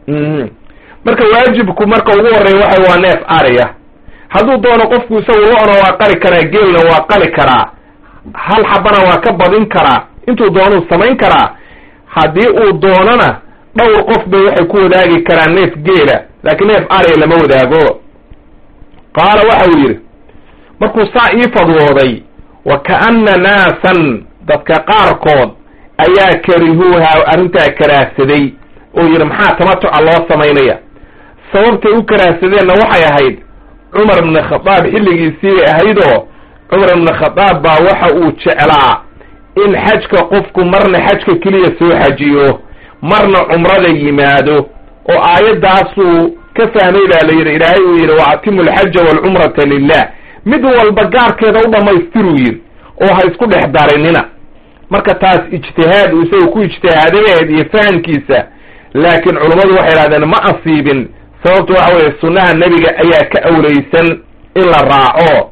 marka waajibku marka ugu horreeya waxa waa neef ariya, hadduu doono qofku isagu lo-na waa qali karaa, geelna waa qali karaa, hal xabana waa ka badin karaa, intuu doonuu samayn karaa. haddii uu doonana dhowr qof bay waxay ku wadaagi karaan neef geela, laakiin neef ariya lama wadaago. qaala waxa uu yidhi markuu saa ii fadwooday, wa ka'anna naasan dadka qaarkood ayaa karihuuha arrintaa karaahsaday oo yidhi maxaa tamatuca loo samaynaya. sababtay u karaahsadeenna waxay ahayd cumar ibn khadaab xilligiisii ahaydoo cumar ibn khadaab baa waxa uu jeclaa in xajka qofku marna xajka keliya soo xajiyo, marna cumrada yimaado, oo aayaddaasuu ka fahmay baa la yidhi, ilaahay uu yidhi wa atimu alxaja waalcumrata lilah, mid walba gaarkeeda u dhammaystiruu yidhi oo ha isku dhex darinina. marka taas ijtihaad uu isaga ku ijtihaadadeed iyo fahamkiisa, laakiin culummadu waxay idhahdeen ma asiibin, sababtu waxa weeye sunnaha nebiga ayaa ka awlaysan in la raaco.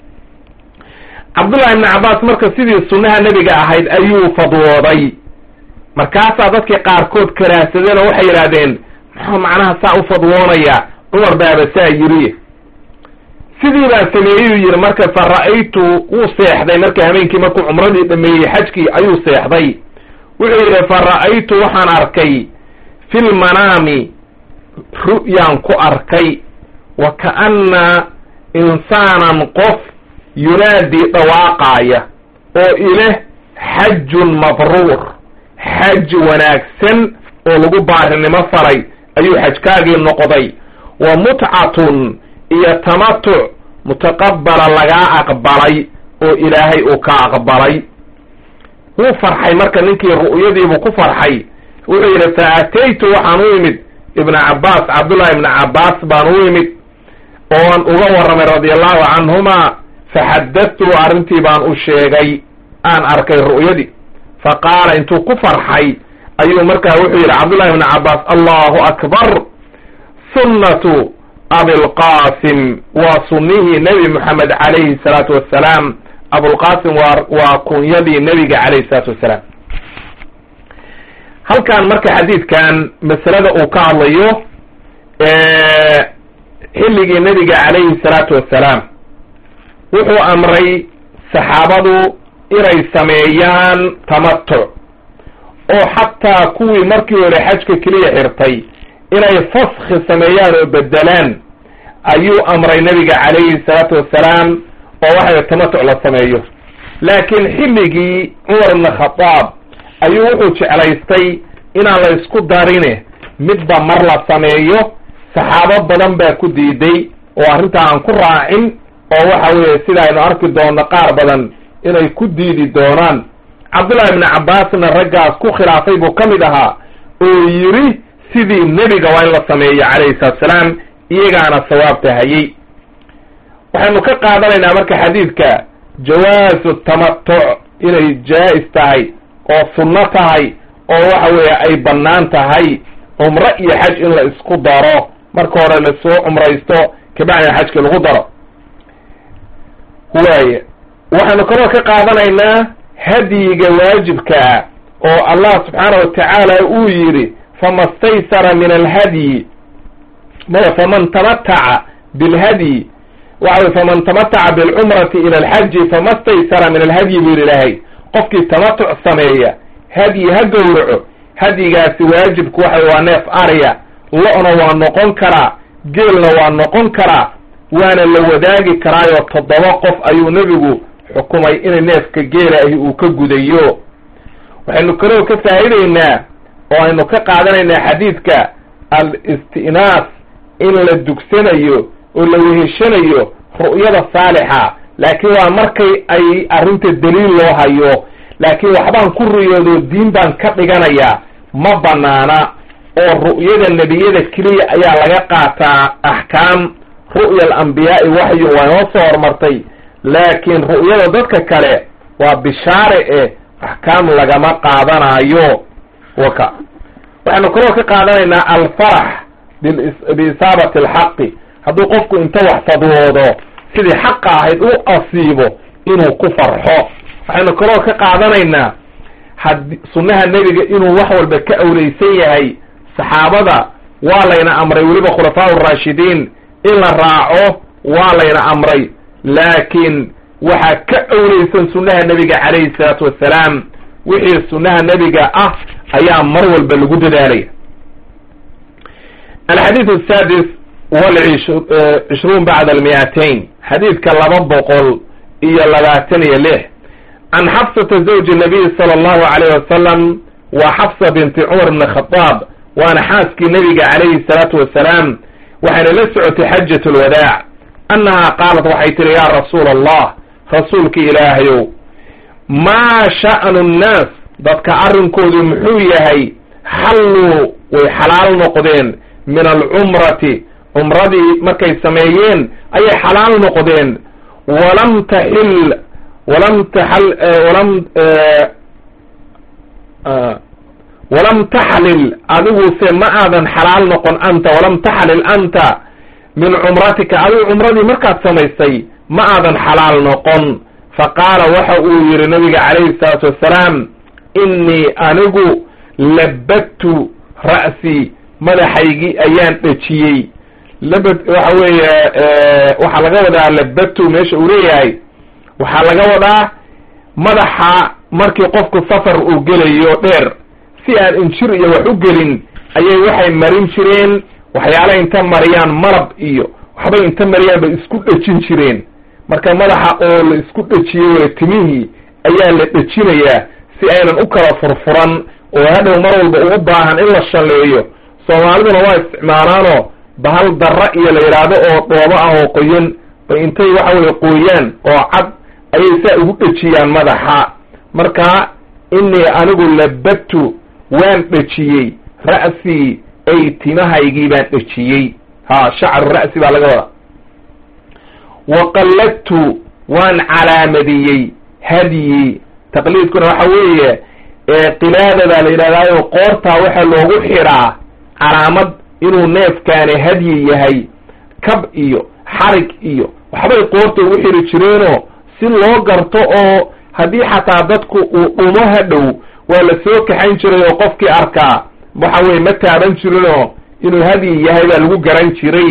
cabdullahi ibni cabaas marka sidii sunnaha nebiga ahayd ayuu fadwooday, markaasaa dadkii qaarkood karaahsadeen oo waxay yidhahdeen muxuu macnaha saa u fadwoonaya, cumar baaba saa yiri. sidii baan sameeyey yidhi marka fa ra'aytu wuu seexday, marka habeenkii markuu cumradii dhameeyey xajkii ayuu seexday. wuxuu yidhi fara'aytu waxaan arkay fi lmanaami ru'yaan ku arkay wa ka'anna insaanan qof yunaadii dhawaaqaaya oo ileh xajun mabruur, xaj wanaagsan oo lagu baarinimo faray ayuu xajkaagii noqday, wa mutcatun iyo tamatuc mutaqabbala lagaa aqbalay oo ilaahay uu ka aqbalay. wuu farxay marka ninkii ru'yadiibuu ku farxay. wuxuu yidhi fa ataytu waxaan u imid ibna cabbaas, cabdullahi ibna cabbaas baan u imid oon uga warramay radiallahu canhuma, faxadadtu arrintii baan u sheegay aan arkay ru'yadii. fa qaala intuu ku farxay ayuu markaa wuxuu yidhi cabdullahi ibna cabbaas, allahu akbar, sunnatu abilqaasim, waa sunnihii nebi moxamed calayhi salaatu wassalaam. abulqaasim waa kunyadii nebiga calayhi salaatu wassalaam. halkan marka xadiidkan masalada uu ka hadlayo xilligii nebiga calayhi salaatu wassalaam wuxuu amray saxaabadu inay sameeyaan tamatuc, oo xataa kuwii markii hore xajka keliya xirtay inay faskhi sameeyaan oo bedelaan ayuu amray nebiga calayhi salaatu wassalaam, oo waxay tamatuc la sameeyo. laakiin xilligii cumar ibn khadaab ayuu wuxuu jeclaystay inaan la isku darine midba mar la sameeyo. saxaabo badan baa ku diiday oo arrintaa aan ku raacin, oo waxa weeye sida aynu arki doonno qaar badan inay ku diidi doonaan. cabdullahi ibni cabbaasna raggaas ku khilaafay buu ka mid ahaa oo yidhi sidii nebiga waa in la sameeyo calayhi salaatusalaam, iyagaana sawaabta hayey. waxaynu ka qaadanaynaa marka xadiidka jawaazu tamatuc inay jaa-is tahay oo sunno tahay oo waxa weeye ay bannaan tahay cumro iyo xaj in la isku daro, marka hore lasoo cumraysto kabacdina xajka lagu daro. waaye waxaynu kaloo ka qaadanaynaa hadyiga waajibkaa oo allah subxaana wa tacaala uu yidhi fama staysara min alhadyi, faman tamataca bilhadyi, waxa wey faman tamataca bilcumrati ila alxaji fama staysara min alhadyi buu yidhi ilaahay. qofkii tamatuc sameeya hadyi ha gowraco, hadyigaasi waajibku waxa waa neef arya, lo-na waa noqon karaa, geelna waa noqon karaa, waana la wadaagi karaayoo 7 qof ayuu nebigu xukumay inay neefka geela ahi uu ka gudayo. waxaynu kaloo ka faa'iideynaa oo aynu ka qaadanaynaa xadiidka al-istinaas in la dugsanayo oo la weheshanayo ru'yada saalixa, laakiin waa markay ay arrinta daliil loo hayo. laakiin waxbaan ku riyoodo diin baan ka dhiganayaa ma banaana, oo ru'yada nebiyada keliya ayaa laga qaataa axkaam. ru'ya alambiyaai waxyu waa inoo soo hormartay, laakiin ru'yada dadka kale waa bishaare axkaam lagama qaadanayo. waka waxaynu kaloo ka qaadanaynaa alfarax biisaabati alxaqi, hadduu qofku inta wax fadwoodo sidii xaqa ahayd u asiibo inuu ku farxo. waxaynu kaloo ka qaadanaynaa sunnaha nebiga inuu wax walba ka awleysan yahay. saxaabada waa layna amray, weliba khulafaa uraashidiin in la raaco waa layna amray, laakiin waxaa ka awleysan sunnaha nebiga calayhi salaatu wassalaam. wixii sunnaha nebiga ah ayaa mar walba lagu dadaalaya. alxadiid asadis والعشرون بعد 200 xadiidka 226 can xafsata zawji الnabiy salى الlahu عalayه wasalam wa xafsa binti cumar bn khadaab, waana xaaskii nebiga calayhi الsalaatu wasalaam. waxayna la socotay xajat اlwadaac. annahaa qaalat waxay tihi yaa rasuula allah, rasuulki ilaahayow, maa sha'nu nnaas, dadka arrinkoodu muxuu yahay, xalluu way xalaal noqdeen min alcumrati, cumradii markay sameeyeen ayay xalaal noqdeen, walam taxlil adiguse ma aadan xalaal noqon anta, walam taxlil anta min cumratika, adigu cumradii markaad samaysay ma aadan xalaal noqon. faqaala waxa uu yihi nabiga calayhi salaatu wassalaam, innii anigu labadtu ra'sii, madaxaygii ayaan dhejiyey. labad waxa weeye waxaa laga wadaa labadtu meesha uu leeyahay waxaa laga wadaa madaxa markii qofku safar uu gelayo dheer si aan injir iyo wax u gelin ayay waxay marin jireen waxyaala inta mariyaan malab iyo waxbay inta mariyaan bay isku dhejin jireen marka madaxa oo la isku dhejiyo timihii ayaa la dhejinayaa si aynan u kala furfuran oo hadhow mar walba ugu baahan in la shalleeyo soomaaliduna waa isticmaalaanoo bahal darra iyo la yidhaahdo oo dhoobo ah oo qoyan bay intay waxa weye qooyaan oo cad ayay saa ugu dhejiyaan madaxa marka inii anigu labadtu waan dhejiyey ra'sii ay timahaygii baan dhejiyey shacru ra'si baa laga wadaa wa qalladtu waan calaamadiyey hadyi taqliidkuna waxa weeye qilaadadaa la yidhahdaayo qoortaa waxaa loogu xiraa calaamad inuu neefkaani hadyi yahay kab iyo xarig iyo waxbay qoorta ugu xiri jireenoo si loo garto oo haddii xataa dadku uu dhumo hadhow waa la soo kaxayn jiray oo qofkii arkaa waxa weye ma taaban jirinoo inuu hadyi yahay baa lagu garan jiray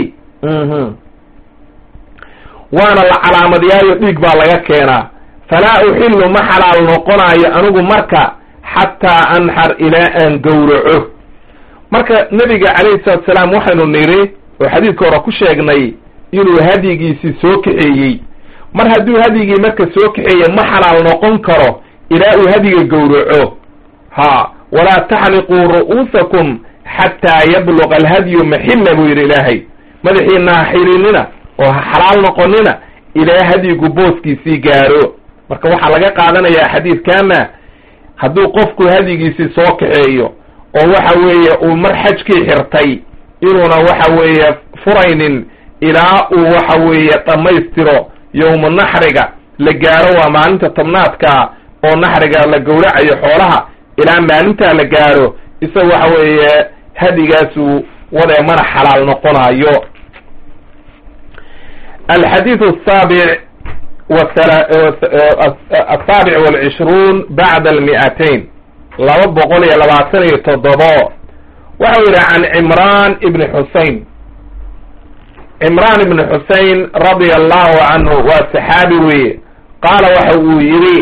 waana la calaamadiyaayo dhiig baa laga keenaa falaa uxillu ma xalaal noqonaayo anigu marka xataa anxar ilaa aan gowraco marka nebiga calayhi salatu salaam waxaynu niri oo xadiidka hore ku sheegnay inuu hadyigiisii soo kaxeeyey mar hadduu hadyigii marka soo kaxeeye ma xalaal noqon karo ilaa uu hadyiga gowraco walaa taxliquu ru'uusakum xataa yabluqa alhadyu maxilla buu yidhi ilaahay madaxiina ha xirinina oo ha xalaal noqonina ilaa hadyigu booskiisii gaaro marka waxaa laga qaadanayaa xadiidkana hadduu qofku hadyigiisii soo kaxeeyo oo waxa weeye uu mar xajkii xirtay inuuna waxa weeye furaynin ilaa uu waxa weeye dhammaystiro yowma naxriga la gaaro waa maalinta tobnaadka oo naxriga la gowracayo xoolaha ilaa maalintaa la gaaro isaga waxa weeye hadyigaasuu wadee mana xalaal noqonayo alxadiidu السابع والعشرون بعد المئتين 227 وحو عن عمران بن حسين رضي الله عنه وصحابي قال وحو يري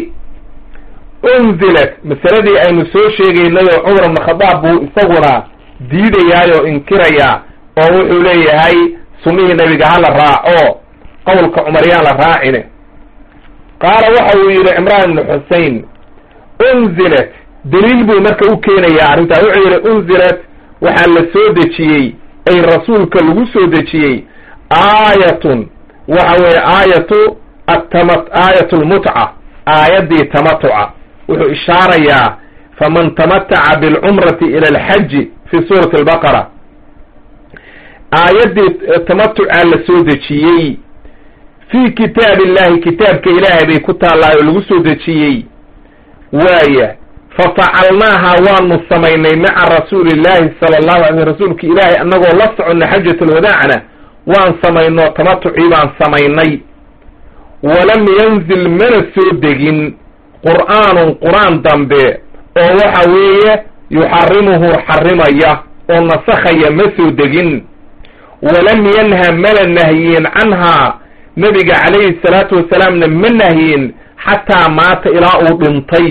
انزلت مسألة اي نسوشيغي نيو عمر بن الخطاب استغنى ديديايو انكريا ووحو لي هاي سميه نبي قال الراعو قولك عمريان الراعينه qaala waxa uu yidhi cimraan ibnu xusein unzilat daliil buu marka u keenayaa arrintaa wuxuu yidhi unzilat waxaa la soo dejiyey ay rasuulka lagu soo dejiyey aayatun waxa weeye aayatu lmutca aayaddii tamatuca wuxuu ishaarayaa faman tamataca bilcumrati ila alxaji fi suurati albaqara aayaddii tamatucaa la soo dejiyey fi kitaab illahi kitaabka ilaahay bay ku taallaayo lagu soo dejiyey waaya fafacalnaaha waanu samaynay maca rasuuli illahi sala allahu alay rasuulka ilaahay annagoo la soconna xajatulwadaacna waan samayno tamatucii baan samaynay walam yanzil mana soo degin qur'aanun qur-aan dambe oo waxa weeye yuxarimuhu xarimaya oo nasakhaya ma soo degin walam yanha mana nahyin canhaa nabiga calayhi salaatu wasalaamna ma nahyin xataa maata ilaa uu dhintay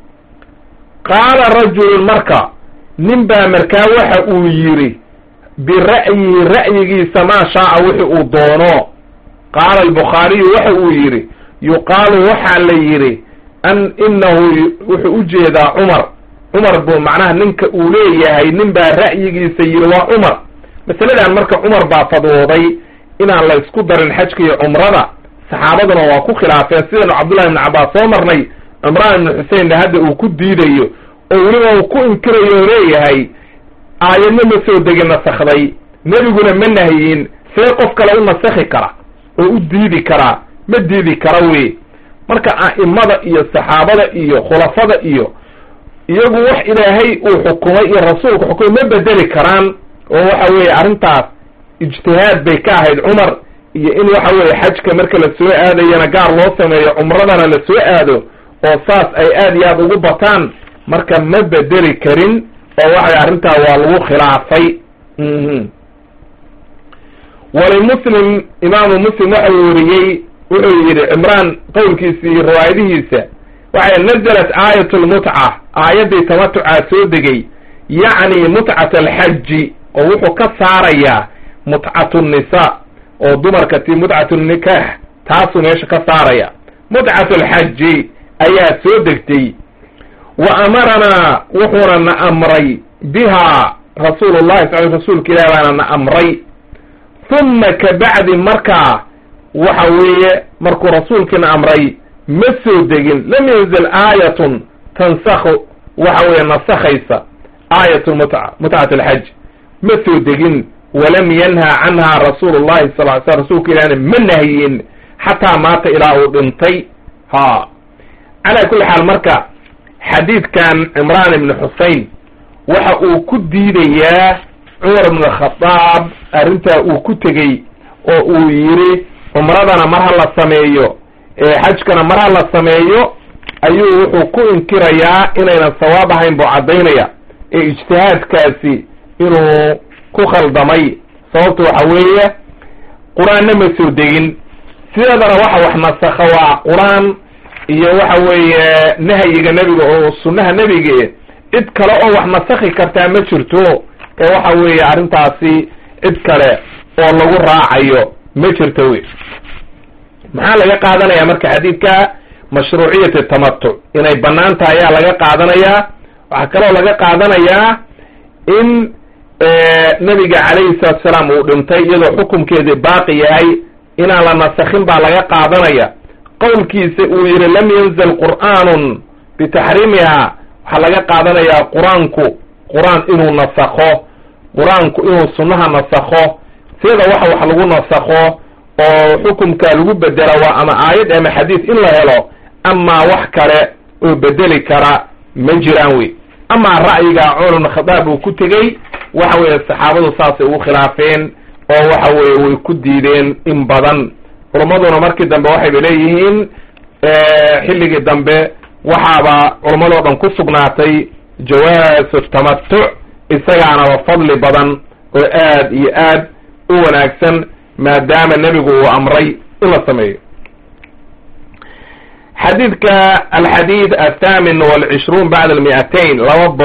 qaala rajulun marka nin baa markaa waxa uu yidhi bira'yihi ra'yigiisa maa shaa'a wixi uu doono qaala albukhaariyu waxa uu yidhi yuqaalu waxaa la yidhi inahu wuxuu u jeedaa cumar buu macnaha ninka uu leeyahay nin baa ra'yigiisa yidhi waa cumar masaladan marka cumar baa fadwooday inaan la isku darin xajka iyo cumrada saxaabaduna waa ku khilaafeen sidanu cabdullahi ibn cabbaas soo marnay cimraan ibnu xuseinna hadda uu ku diidayo oo weliba uu ku inkirayo oo leeyahay aayadna ma soo degin nasakhday nebiguna ma nahyin see qof kale u nasakhi kara oo u diidi karaa ma diidi kara wey marka a'imada iyo saxaabada iyo khulafada iyo iyagu wax ilaahay uu xukumay iyo rasuulku xukumay ma bedeli karaan oo waxa weeye arrintaas ijtihaad bay ka ahayd cumar iyo in waxa weeye xajka marka la soo aadayana gaar loo sameeyo cumradana la soo aado oo saas ay aad iyo aad ugu bataan marka ma bedeli karin oo waxay arrintaa waa lagu khilaafay walimuslim imaamu muslim waxa uu wariyey wuxuu yidhi cimraan qowlkiisa iyo riwaayadihiisa waxay nazalat aayat lmutca, aayaddii tamatucaa soo degay, yacni mutcat alxaji, oo wuxuu ka saarayaa mutcatu nisa oo dumarka ti mutcatu nikaax taasuu meesha ka saaraya. mutcatu alxaji ayaa soo degtay. wa amaranaa wuxuuna na amray bihaa rasuulullahi rasuulka ilahi baana na amray. uma kabacdi markaa waxa weeye markuu rasuulkiina amray ma soo degin, lam yanzil aayatun tansakhu waxa weeye nasakhaysa aayat lmutca, mutcat alxaj ma soo degin. walam yanha canha rasuulu llahi sal ly slam, rasuulka ilahina ma nahyin xataa maata ilaa uu dhintay. ha calaa kulli xaal marka xadiidkan cimraan ibni xusein waxa uu ku diidayaa cumar ibn khadaab arrintaa uu ku tegey oo uu yidhi cumradana mar ha la sameeyo xajkana mar ha la sameeyo, ayuu wuxuu ku inkirayaa inaynan sawaab ahayn buu caddaynaya ee ijtihaadkaasi inuu ku khaldamay. sababta waxa weeye qur-aanna ma soo degin, sideedana waxa wax nasakha waa qur-aan iyo waxa weeye nahyiga nebiga oo sunnaha nebiga, cid kale oo wax nasakhi kartaa ma jirto, ee waxa weeye arrintaasi cid kale oo lagu raacayo ma jirto wey. maxaa laga qaadanaya marka xadiidka? mashruuciyat tamatuc inay banaan tahay ayaa laga qaadanayaa. waxaa kaloo laga qaadanayaa in nabiga calayhi salatu salaam uu dhintay iyadoo xukumkeedii baaqi yahay inaan la nasakhin baa laga qaadanaya. qowlkiisa uu yihi lam yanzil qur'aanun bitaxriimiha, waxaa laga qaadanayaa qur-aan inuu nasakho, qur-aanku inuu sunnaha nasakho. sida waxa wax lagu nasakho oo xukumka lagu bedela waa ama aayad ama xadiis in la helo, amaa wax kale oo bedeli kara ma jiraan wey. amaa ra'yiga cumar ibn khadaab uu ku tegey waxa weeye saxaabadu saasay ugu khilaafeen oo waxa weeye way ku diideen in badan. culummaduna markii dambe waxayba leeyihiin xilligii dambe waxaaba culummadoo dhan ku sugnaatay jawaasu tamatuc, isagaanaba fadli badan oo aad iyo aad u wanaagsan maadaama nebigu uu amray in la sameeyo. xadiidka alxadiid athaamin walcishruun bacda almi'atayn,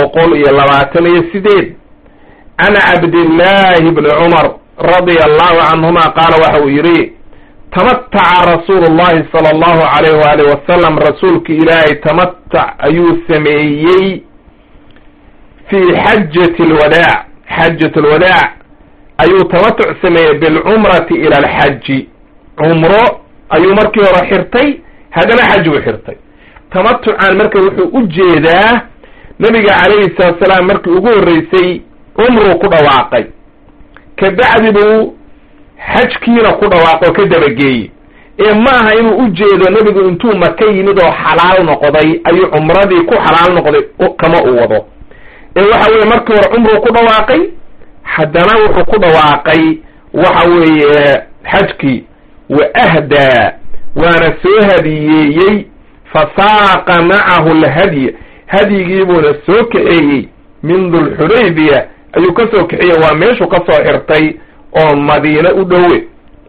228 can cabdillahi bni cumar radia allahu canhuma qaala waxa uu yidhi tamataca rasuulu llahi sala allahu alayh waalih wasalam, rasuulki ilaahay tamatac ayuu sameeyey fii xajati lwadaac, xajat lwadaac ayuu tamatuc sameeyey bilcumrati ila alxaji. cumro ayuu markii hore xirtay, haddana xaj buu xirtay. tamatucan marka wuxuu u jeedaa nabiga calayhi salatu salaam markii ugu horreysay cumruu ku dhawaaqay, kabacdi buu xajkiina ku dhawaaqo ka dabageeyey. ee ma aha inuu u jeedo nebigu intuu maka yimid oo xalaal noqday ayuu cumradii ku xalaal noqday kama u wado. ee waxa weeye markii hore cumruu ku dhawaaqay, haddana wuxuu ku dhawaaqay waxa weeye xajkii. wa ahdaa waana soo hadiyeeyey, fasaaqa macahu alhadya, hadyigiibuuna soo kaxeeyey min dulxudaybiya ayuu ka soo kaxeeyey, waa meeshuu ka soo xirtay oo madiine u dhowe.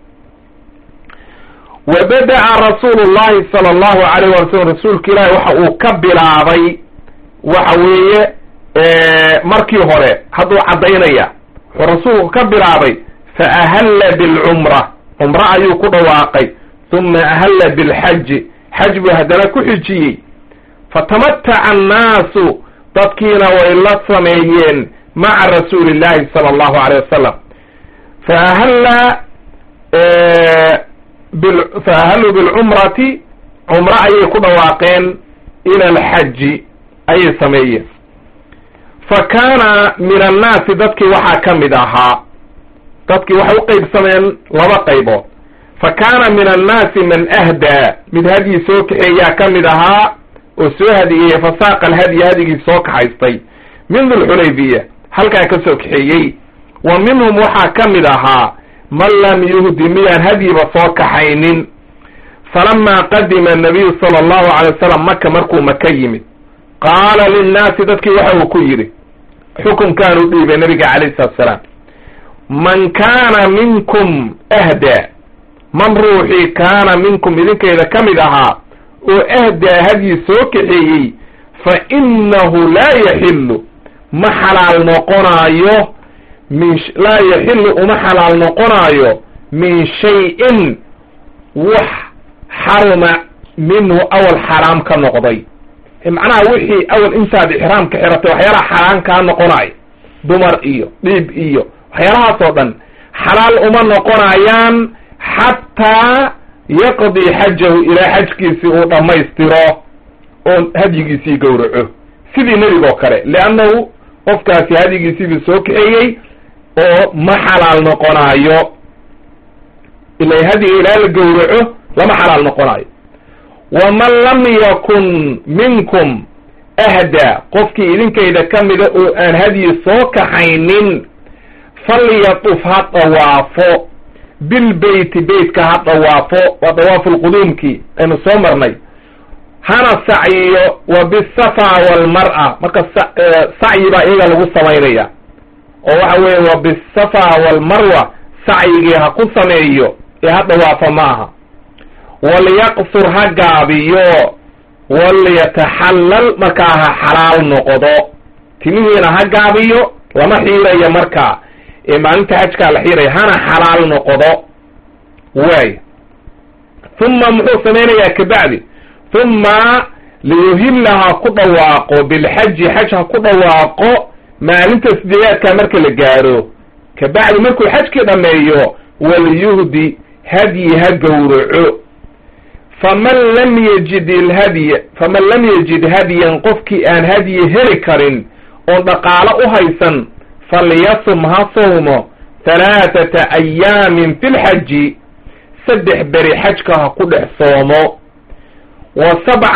wa bada'a rasuulu llahi sala allahu alayh wala sallam, rasuulka ilaahi waxa uu ka bilaabay waxa weeye markii hore hadduu caddaynaya wuxuu rasuulku ka bilaabay fa ahalla bilcumra, cumro ayuu ku dhawaaqay. uma ahalla bilxaji, xaj buu haddana ku xijiyey. fatamataca annaasu, dadkiina way la sameeyeen maca rasuuli llahi sala allahu alayh wasalam. faahalluu bilcumrati, cumro ayay ku dhawaaqeen ila alxaji ayay sameeyeen. fa kaana min annaasi, dadkii waxaa ka mid ahaa, dadkii waxay u qaybsameen laba qaybood. fa kaana min annaasi man ahdaa, mid hadyi soo kaxeeyaa ka mid ahaa oo soo hadiyeeyey, fasaaqa alhadya, hadyigii soo kaxaystay min dulxulaybiya, halkaa ka soo kaxeeyey. wa minhum waxaa ka mid ahaa man lam yuhdi, midaan hadyiba soo kaxaynin. falamaa qadima annabiyu sala allahu alay wasalam maka, markuu maka yimid, qaala linnaasi, dadkii waxa uu ku yidhi, xukunkaanu dhiibay nabiga calayhi salatu salaam, man kaana minkum ahdaa, man ruuxii kaana minkum idinkayda ka mid ahaa oo ahdaa hadyi soo kaxeeyey fa innahu laa yaxilu ma xalaal noqonaayo laa yaxilu uma xalaal noqonaayo min shay-in wax xaruma minhu awal xaraam ka noqday. macnaha wixii awal intaad ixraamka xiratay waxyaalaha xaraam kaa noqonayo dumar iyo dhiib iyo waxyaalahaas oo dhan xalaal uma noqonayaan xataa yaqdii xajahu ilaa xajkiisii uu dhammaystiro oo hadyigiisii gowraco sidii nebigoo kale leannahu qofkaasi hadyigiisiibuu soo kaxeeyey oo ma xalaal noqonaayo ila hadyiga ilaa la gowraco lama xalaal noqonayo. waman lam yakun minkum ahdaa qofkii idinkayda ka mida oo aan hadyi soo kaxaynin falyatuf ha dawaafo bilbeyti beytka ha dawaafo waa dawaafu lquduumkii aynu soo marnay hana sacyiyo wa bisafa walmar'a marka sacyi baa iyaga lagu samaynaya oo waxa weeye wa bisafa walmarwa sacyigii ha ku sameeyo ee ha dawaafo ma aha. walyaqsur ha gaabiyo walyataxallal markaa ha xalaal noqdo timihiina ha gaabiyo lama xiirayo markaa ee maalinta xajkaa la xiiraya hana xalaal noqdo waay. uma muxuu samaynayaa kabacdi uma liyuhilla ha ku dhawaaqo bilxaji xaj ha ku dhawaaqo maalinta sideedaadkaa marka la gaaro kabacdi markuu xajkii dhammeeyo walyuhdi hadyi ha gowraco. faman lam yajid hadyan qofkii aan hadyi heli karin oon dhaqaalo u haysan falyasum ha sawmo 3 ayaamin fi lxaji 3 beri xajka ha ku dhex soomo wa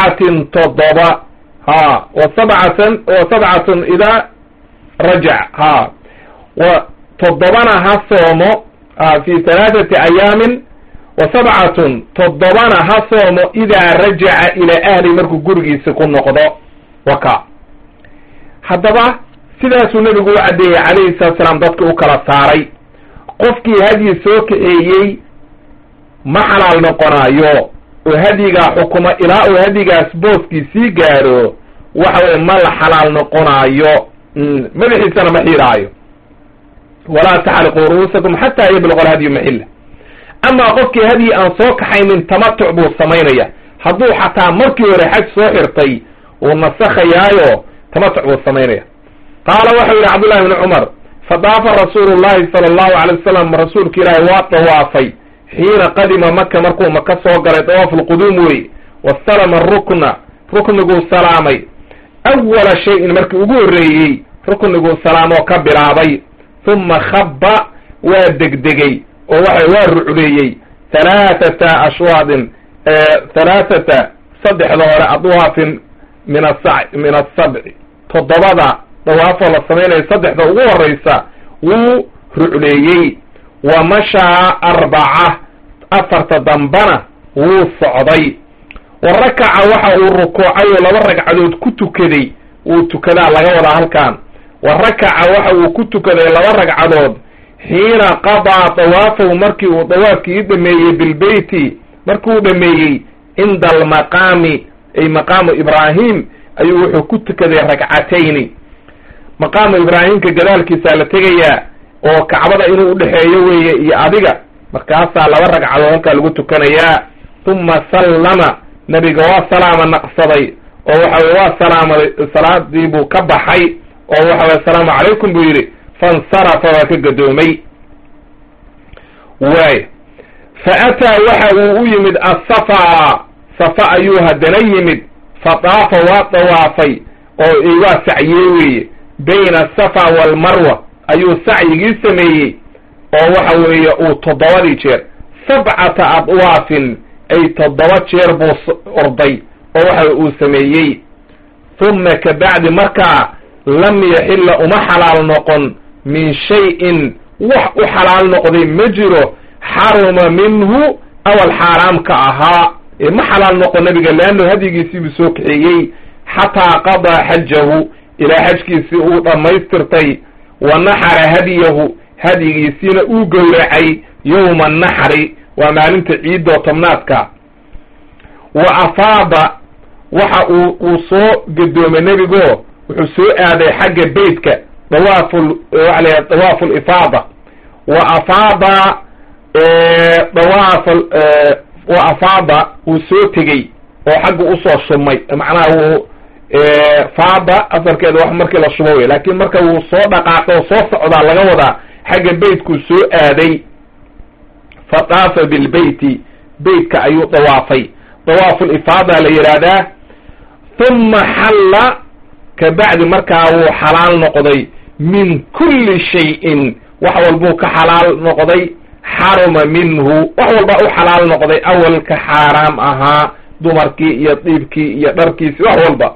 7 idaa rajac wa 7 ha soomo fi 3 ayaamin wa 7 ha soomo idaa rajaca ilaa ahli markuu gurigiisa ku noqdo waka. haddaba sidaasuu nebigu u caddeeyey calayhi salatu salaam dadka u kala saaray qofkii hadyi soo kaxeeyey ma xalaal noqonaayo oo hadyigaa xukuma ilaa uu hadyigaas booskii sii gaaro waxa weye ma la xalaal noqonaayo madaxiisana ma xiiraayo. walaa taxliquu ru'uusakum xataa yabluqa alhadyu maxilla. amaa qofkii hadyi aan soo kaxaynin tamatuc buu samaynaya hadduu xataa markii hore xaj soo xirtay wuu nasakhayaayo tamatuc buu samaynaya. qaala waxau yidhi cabdullahi bni cumar fadaafa rasuulu llahi sala allahu alay wasalam rasuulka ilaahi waa dawaafay xiina qadima maka markuu maka soo galay dawaafu lquduum wey wastalama rukna rukniguu salaamay awala shayin markii ugu horreeyey rukniguu salaamoo ka bilaabay uma khaba waa degdegay oo waa rucleeyey 3 ashwaadin 3 saddexda hore adwaafin min asabci 7 dawaafoo la samaynayo 3 ugu horeysa wuu rucleeyey wa mashaa 4 dambana wuu socday wa rakaca waxa uu rukuucay oo 2 ragcadood ku tukaday wuu tukadaa laga wadaa halkan wa rakaca waxa uu ku tukaday 2 ragcadood xiina qadaa dawaafahu markii uu dawaafkii dhameeyey bilbeyti markuu dhameeyey cinda almaqaami ay maqaamu ibraahim ayuu wuxuu ku tukaday ragcatayni. maqaamu ibraahimka gadaalkiisaa la tegayaa oo kacbada inuu udhexeeyo weeye iyo adiga markaasaa 2 ragcadood halkaa lagu tukanayaa. uma sallama nebiga waa salaama naqsaday oo waxa waa salaamaday salaadii buu ka baxay oo waxa weye asalaamu calaykum buu yidhi fansarafa waa ka gadoomay waay. fa ataa waxa uu u yimid asafa safa ayuu haddana yimid fadaafa waa dawaafay oo waa sacyey weeye bayna asafa walmarwa ayuu sacyigii sameeyey oo waxa weeye uu 7 jeer 7 adwaafin ay 7 jeer buu orday oo waxa uu sameeyey. uma kabacdi markaa lam yaxilla uma xalaal noqon min shayin wax u xalaal noqday ma jiro xaruma minhu awal xaaraamka ahaa ee ma xalaal noqon nabiga leanno hadyigiisiibuu soo kaxeeyey xataa qadaa xajahu ilaa xajkiisii uu dhammaystirtay wa naxara hadyahu hadyigiisiina uu gowracay yowma annaxri waa maalinta ciidoo tobnaadka. wa afaada waxa uu soo gadoomay nebigo wuxuu soo aaday xagga beytka dawaaful ifaada wa afaada wa afaada wuu soo tegey oo xagga usoo shumay macnaha wuu faada asalkeeda wax markii la shubo wey laakiin marka wuu soo dhaqaaqay oo soo socdaa laga wadaa xagga beytkuu soo aaday fadaafa bilbeyti beytka ayuu dawaafay dawaaful ifaada la yidhaahdaa uma xalla kabacdi markaa wuu xalaal noqday min kulli shayin wax walbuu ka xalaal noqday xaruma minhu wax walba u xalaal noqday awalka xaaraam ahaa dumarkii iyo diibkii iyo dharkiisi wax walba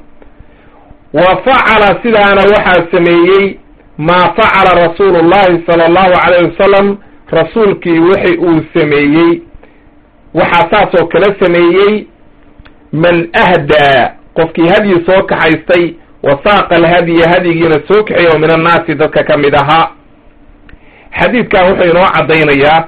wa facala sidaana waxaa sameeyey maa facala rasuulu llahi sala allahu calayh wasalam rasuulkii wixi uu sameeyey waxaa saasoo kala sameeyey man ahdaa qofkii hadyi soo kaxaystay wa saaqa alhadya hadyigiina soo kaxeey oo min annaasi dadka ka mid ahaa xadiidkan wuxuu inoo caddaynayaa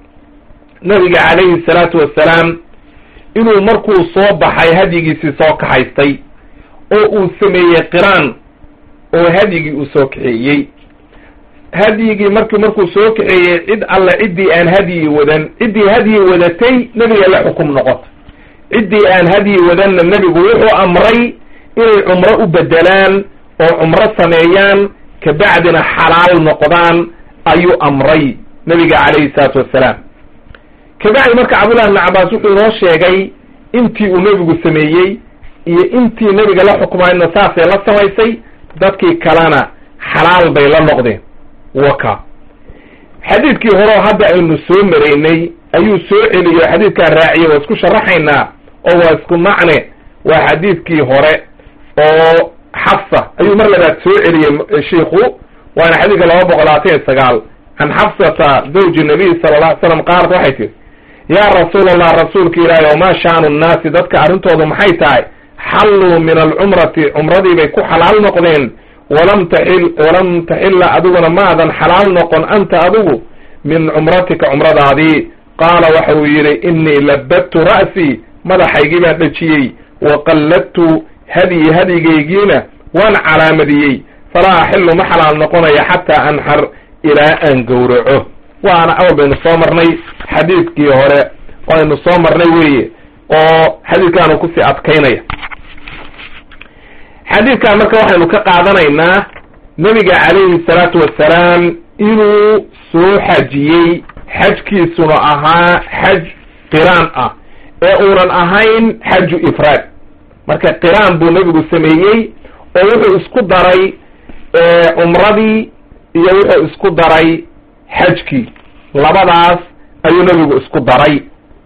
nabiga calayhi salaatu wassalaam inuu markuu soo baxay hadyigiisii soo kaxaystay oo uu sameeyey qiraan oo hadyigii uu soo kaxeeyey hadyigii markuu soo kaxeeyey cid alle ciddii aan hadyi wadan ciddii hadyi wadatay nebiga la xukum noqota ciddii aan hadyi wadanna nebigu wuxuu amray inay cumro u bedelaan oo cumro sameeyaan kabacdina xalaal noqdaan ayuu amray nebiga calayhi salaatu wassalaam kabacdi marka cabdullahi ibn cabbaas wuxuu inoo sheegay intii uu nebigu sameeyey iyo intii nebiga la xukumayna saasay la samaysay dadkii kalena xalaal bay la noqdeen waka xadiidkii horeo hadda aynu soo maraynay ayuu soo celiyo xadiidkaan raaciyey waa isku sharaxaynaa oo waa isku macne waa xadiidkii hore oo xafsa ayuu mar labaad soo celiyey shiikhu waana xadiidka 229 can xafsata zawji nabiy sala alla alay slam qaalat waxay tiri yaa rasuul allah rasuulka ilaahi wamaa shaanu nnaasi dadka arrintoodu maxay tahay xalluu min alcumrati cumradii bay ku xalaal noqdeen walam taxilla adiguna maadan xalaal noqon anta adigu min cumratika cumradaadii qaala waxa uu yidhi innii labadtu ra'sii madaxaygii baan dhejiyey wa qalladtu hadyigaygiina waan calaamadiyey falaa axillu ma xalaal noqonaya xataa anxar ilaa aan gowraco waana awal baynu soo marnay xadiidkii hore aynu soo marnay weeye oo xadiidkaanu kusii adkaynaya xadiidkan marka waxaynu ka qaadanaynaa nebiga calayhi salaatu wassalaam inuu soo xajiyey xajkiisuna ahaa xaj qiraan ah ee uunan ahayn xaju ifraad marka qiraan buu nebigu sameeyey oo wuxuu isku daray cumradii iyo wuxuu isku daray xajkii labadaas ayuu nebigu isku daray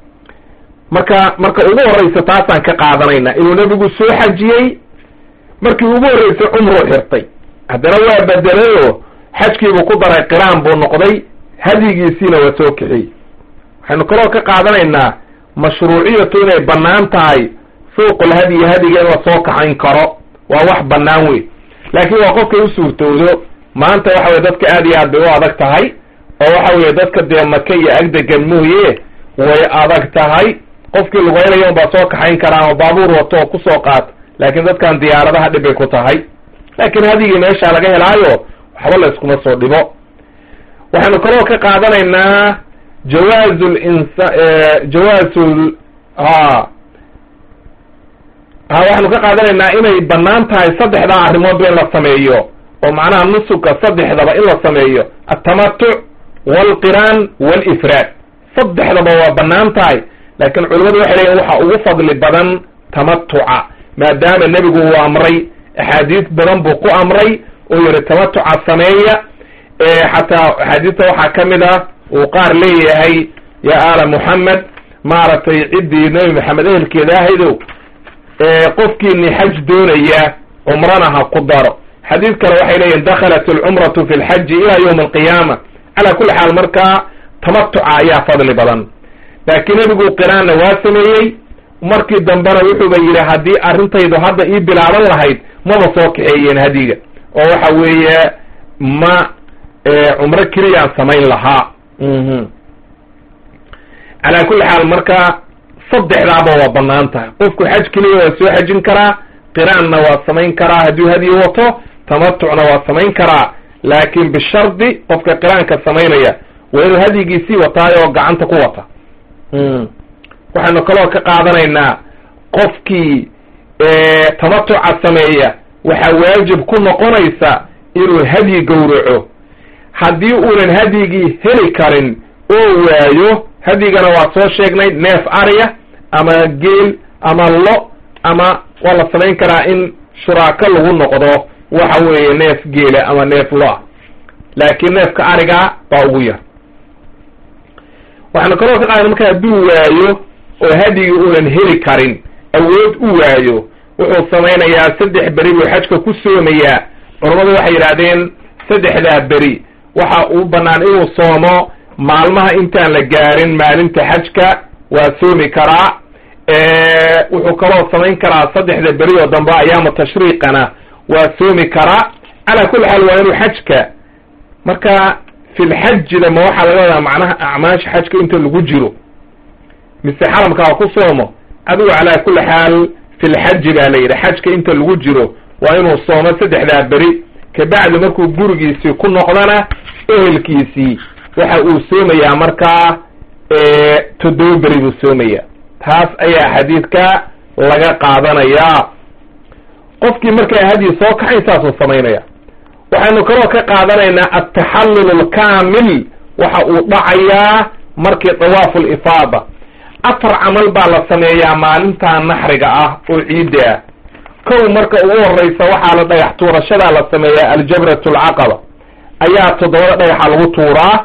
marka ugu horreysa taasaan ka qaadanaynaa inuu nebigu soo xajiyey markii ugu horreysay cumruu xirtay haddana waa bedelayoo xajkiibuu ku daray qiraan buu noqday hadyigiisiina waa soo kixiyey waxaynu kaloo ka qaadanaynaa mashruuciyatu inay bannaan tahay suuqul hadyiga in la soo kaxayn karo waa wax bannaan wey laakiin waa qofkay u suurtowdo maanta waxa weye dadka aad iyo aad bay u adag tahay oo waxa weye dadka dee maka iyo agdegan mooye way adag tahay qofkii lugeynaya un baa soo kaxayn karaa oo baabuur wato oo kusoo qaata laakiin dadkan diyaaradaha dhib bay ku tahay laakiin hadyigii meeshaa laga helaayo waxba la iskuma soo dhibo waxaynu kaloo ka qaadanaynaa waxaynu ka qaadanaynaa inay bannaan tahay saddexdaa arrimoodba in la sameeyo oo macnaha nusuka saddexdaba in la sameeyo altamatuc waalqiraan waalifraad saddexdaba waa bannaan tahay laakiin culimmadu waxay leeyihin waxa ugu fadli badan tamatuca maadaama nebigu uu amray axaadiis badan buu ku amray oo yihi tamatuca sameeya xataa axaadiista waxaa ka mid ah uu qaar leeyahay ya aala muxamed maaragtay ciddii nebi maxamed ehelkeeda ahaydow qofkiini xaj doonaya cumrana ha ku daro xadiid kale waxay leeyihin dakhalat alcumratu fi lxaji ila yawmi alqiyaama calaa kulli xaal markaa tamatuca ayaa fadli badan laakiin nebigu qiraanna waa sameeyey markii dambena wuxuuba yidhi haddii arrintaydu hadda ii bilaaban lahayd maba soo kaxeeyeen hadiga oo waxa weeye ma cumro keliyaan samayn lahaa calaa kulli xaal marka saddexdaaba waa bannaan tahay. qofku xaj keliya waa soo xajin karaa, qiraanna waa samayn karaa hadduu hadyi wato, tamatucna waa samayn karaa, laakin bishardi qofka qiraanka samaynaya waa inuu hadyigiisii wataayo oo gacanta ku wata. waxaynu kaloo ka qaadanaynaa qofkii tamatuca sameeya waxaa waajib ku noqonaysa inuu hadyi gowraco. haddii uunan hadyigii heli karin oo waayo, hadyigana waa soo sheegnay neef ariya ama geel ama lo, ama waa la samayn karaa in shuraako lagu noqdo waxa weeye neef geela ama neef lo-a, laakiin neefka ariga baa ugu yar. waxaanu kaloo ka qaadana marka hadduu waayo oo hadyigii uunan heli karin, awood u waayo, wuxuu samaynayaa 3 beri buu xajka ku soomayaa. culammadu waxay yidhaahdeen 3daa beri waxa uu bannaan inuu soomo maalmaha intaan la gaarin maalinta xajka waa soomi karaa. wuxuu kaloo samayn karaa 3 beri oo dambe ayaamu tashriiqana waa soomi karaa. calaa kulli xaal waa inuu xajka marka filxajida ma waxaa laga wadaa macnaha acmaasha xajka inta lagu jiro mise xaramka waa ku soomo? adigu calaa kulli xaal filxaji baa la yidhi, xajka inta lagu jiro waa inuu soomo 3daa beri, kabacdi markuu gurigiisii ku noqdana ehelkiisii waxa uu soomayaa markaa 7 beri buu soomaya. taas ayaa xadiidka laga qaadanayaa. qofkii markaa hadyi soo kaxay saasuu samaynaya. waxaynu kaloo ka qaadanaynaa altaxallul alkaamil waxa uu dhacayaa markii dawaafu lifaada. 4 camal baa la sameeyaa maalintaa naxriga ah oo ciidda ah. kow marka ugu horeysa waxaa la dhagax tuurashadaa la sameeyaa aljabrat alcaqaba, ayaa 7 dhagaxa lagu tuuraa.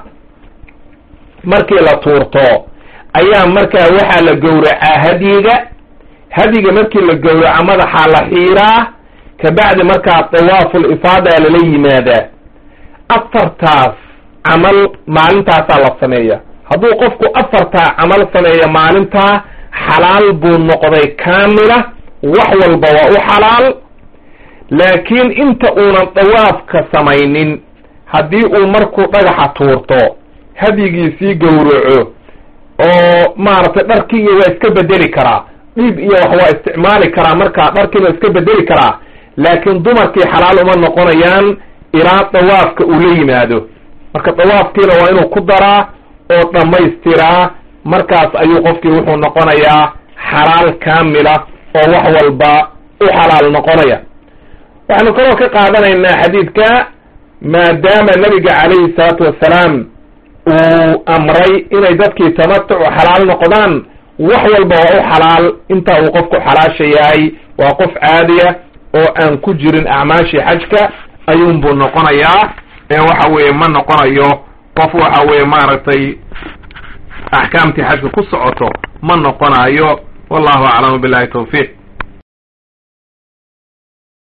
markii la tuurto ayaa markaa waxaa la gowracaa hadyiga markii la gowraco madaxaa la xiiraa, kabacdi markaa dawaaful ifaada lala yimaadaa. 4taas camal maalintaasaa la sameeya. hadduu qofku 4taa camal sameeya maalintaa xalaal buu noqday kaamila, wax walba waa u xalaal. laakiin inta uunan dawaafka samaynin, haddii uu markuu dhagaxa tuurto hadyigiisii gowraco oo maaragtay dharkiiyo waa iska bedeli karaa, dhiib iyo wax waa isticmaali karaa, markaa dharkiina waa iska bedeli karaa, laakiin dumarkii xalaal uma noqonayaan ilaa dawaafka uu la yimaado. marka dawaafkiina waa inuu ku daraa oo dhammaystiraa, markaas ayuu qofkii wuxuu noqonayaa xalaal kaamila oo wax walba u xalaal noqonaya. waxaanu kaloo ka qaadanaynaa xadiidka maadaama nabiga calayhi salaatu wassalaam uu amray inay dadkii tamatucu xalaal noqdaan, wax walba waa u xalaal inta uu qofku xalaasha yahay. waa qof caadiya oo aan ku jirin acmaashii xajka ayuunbuu noqonayaa, ee waxa weeye ma noqonayo qof waxa weeye maaragtay axkaamtii xajka ku socoto ma noqonayo. wallahu aclamu billahi tawfiiq.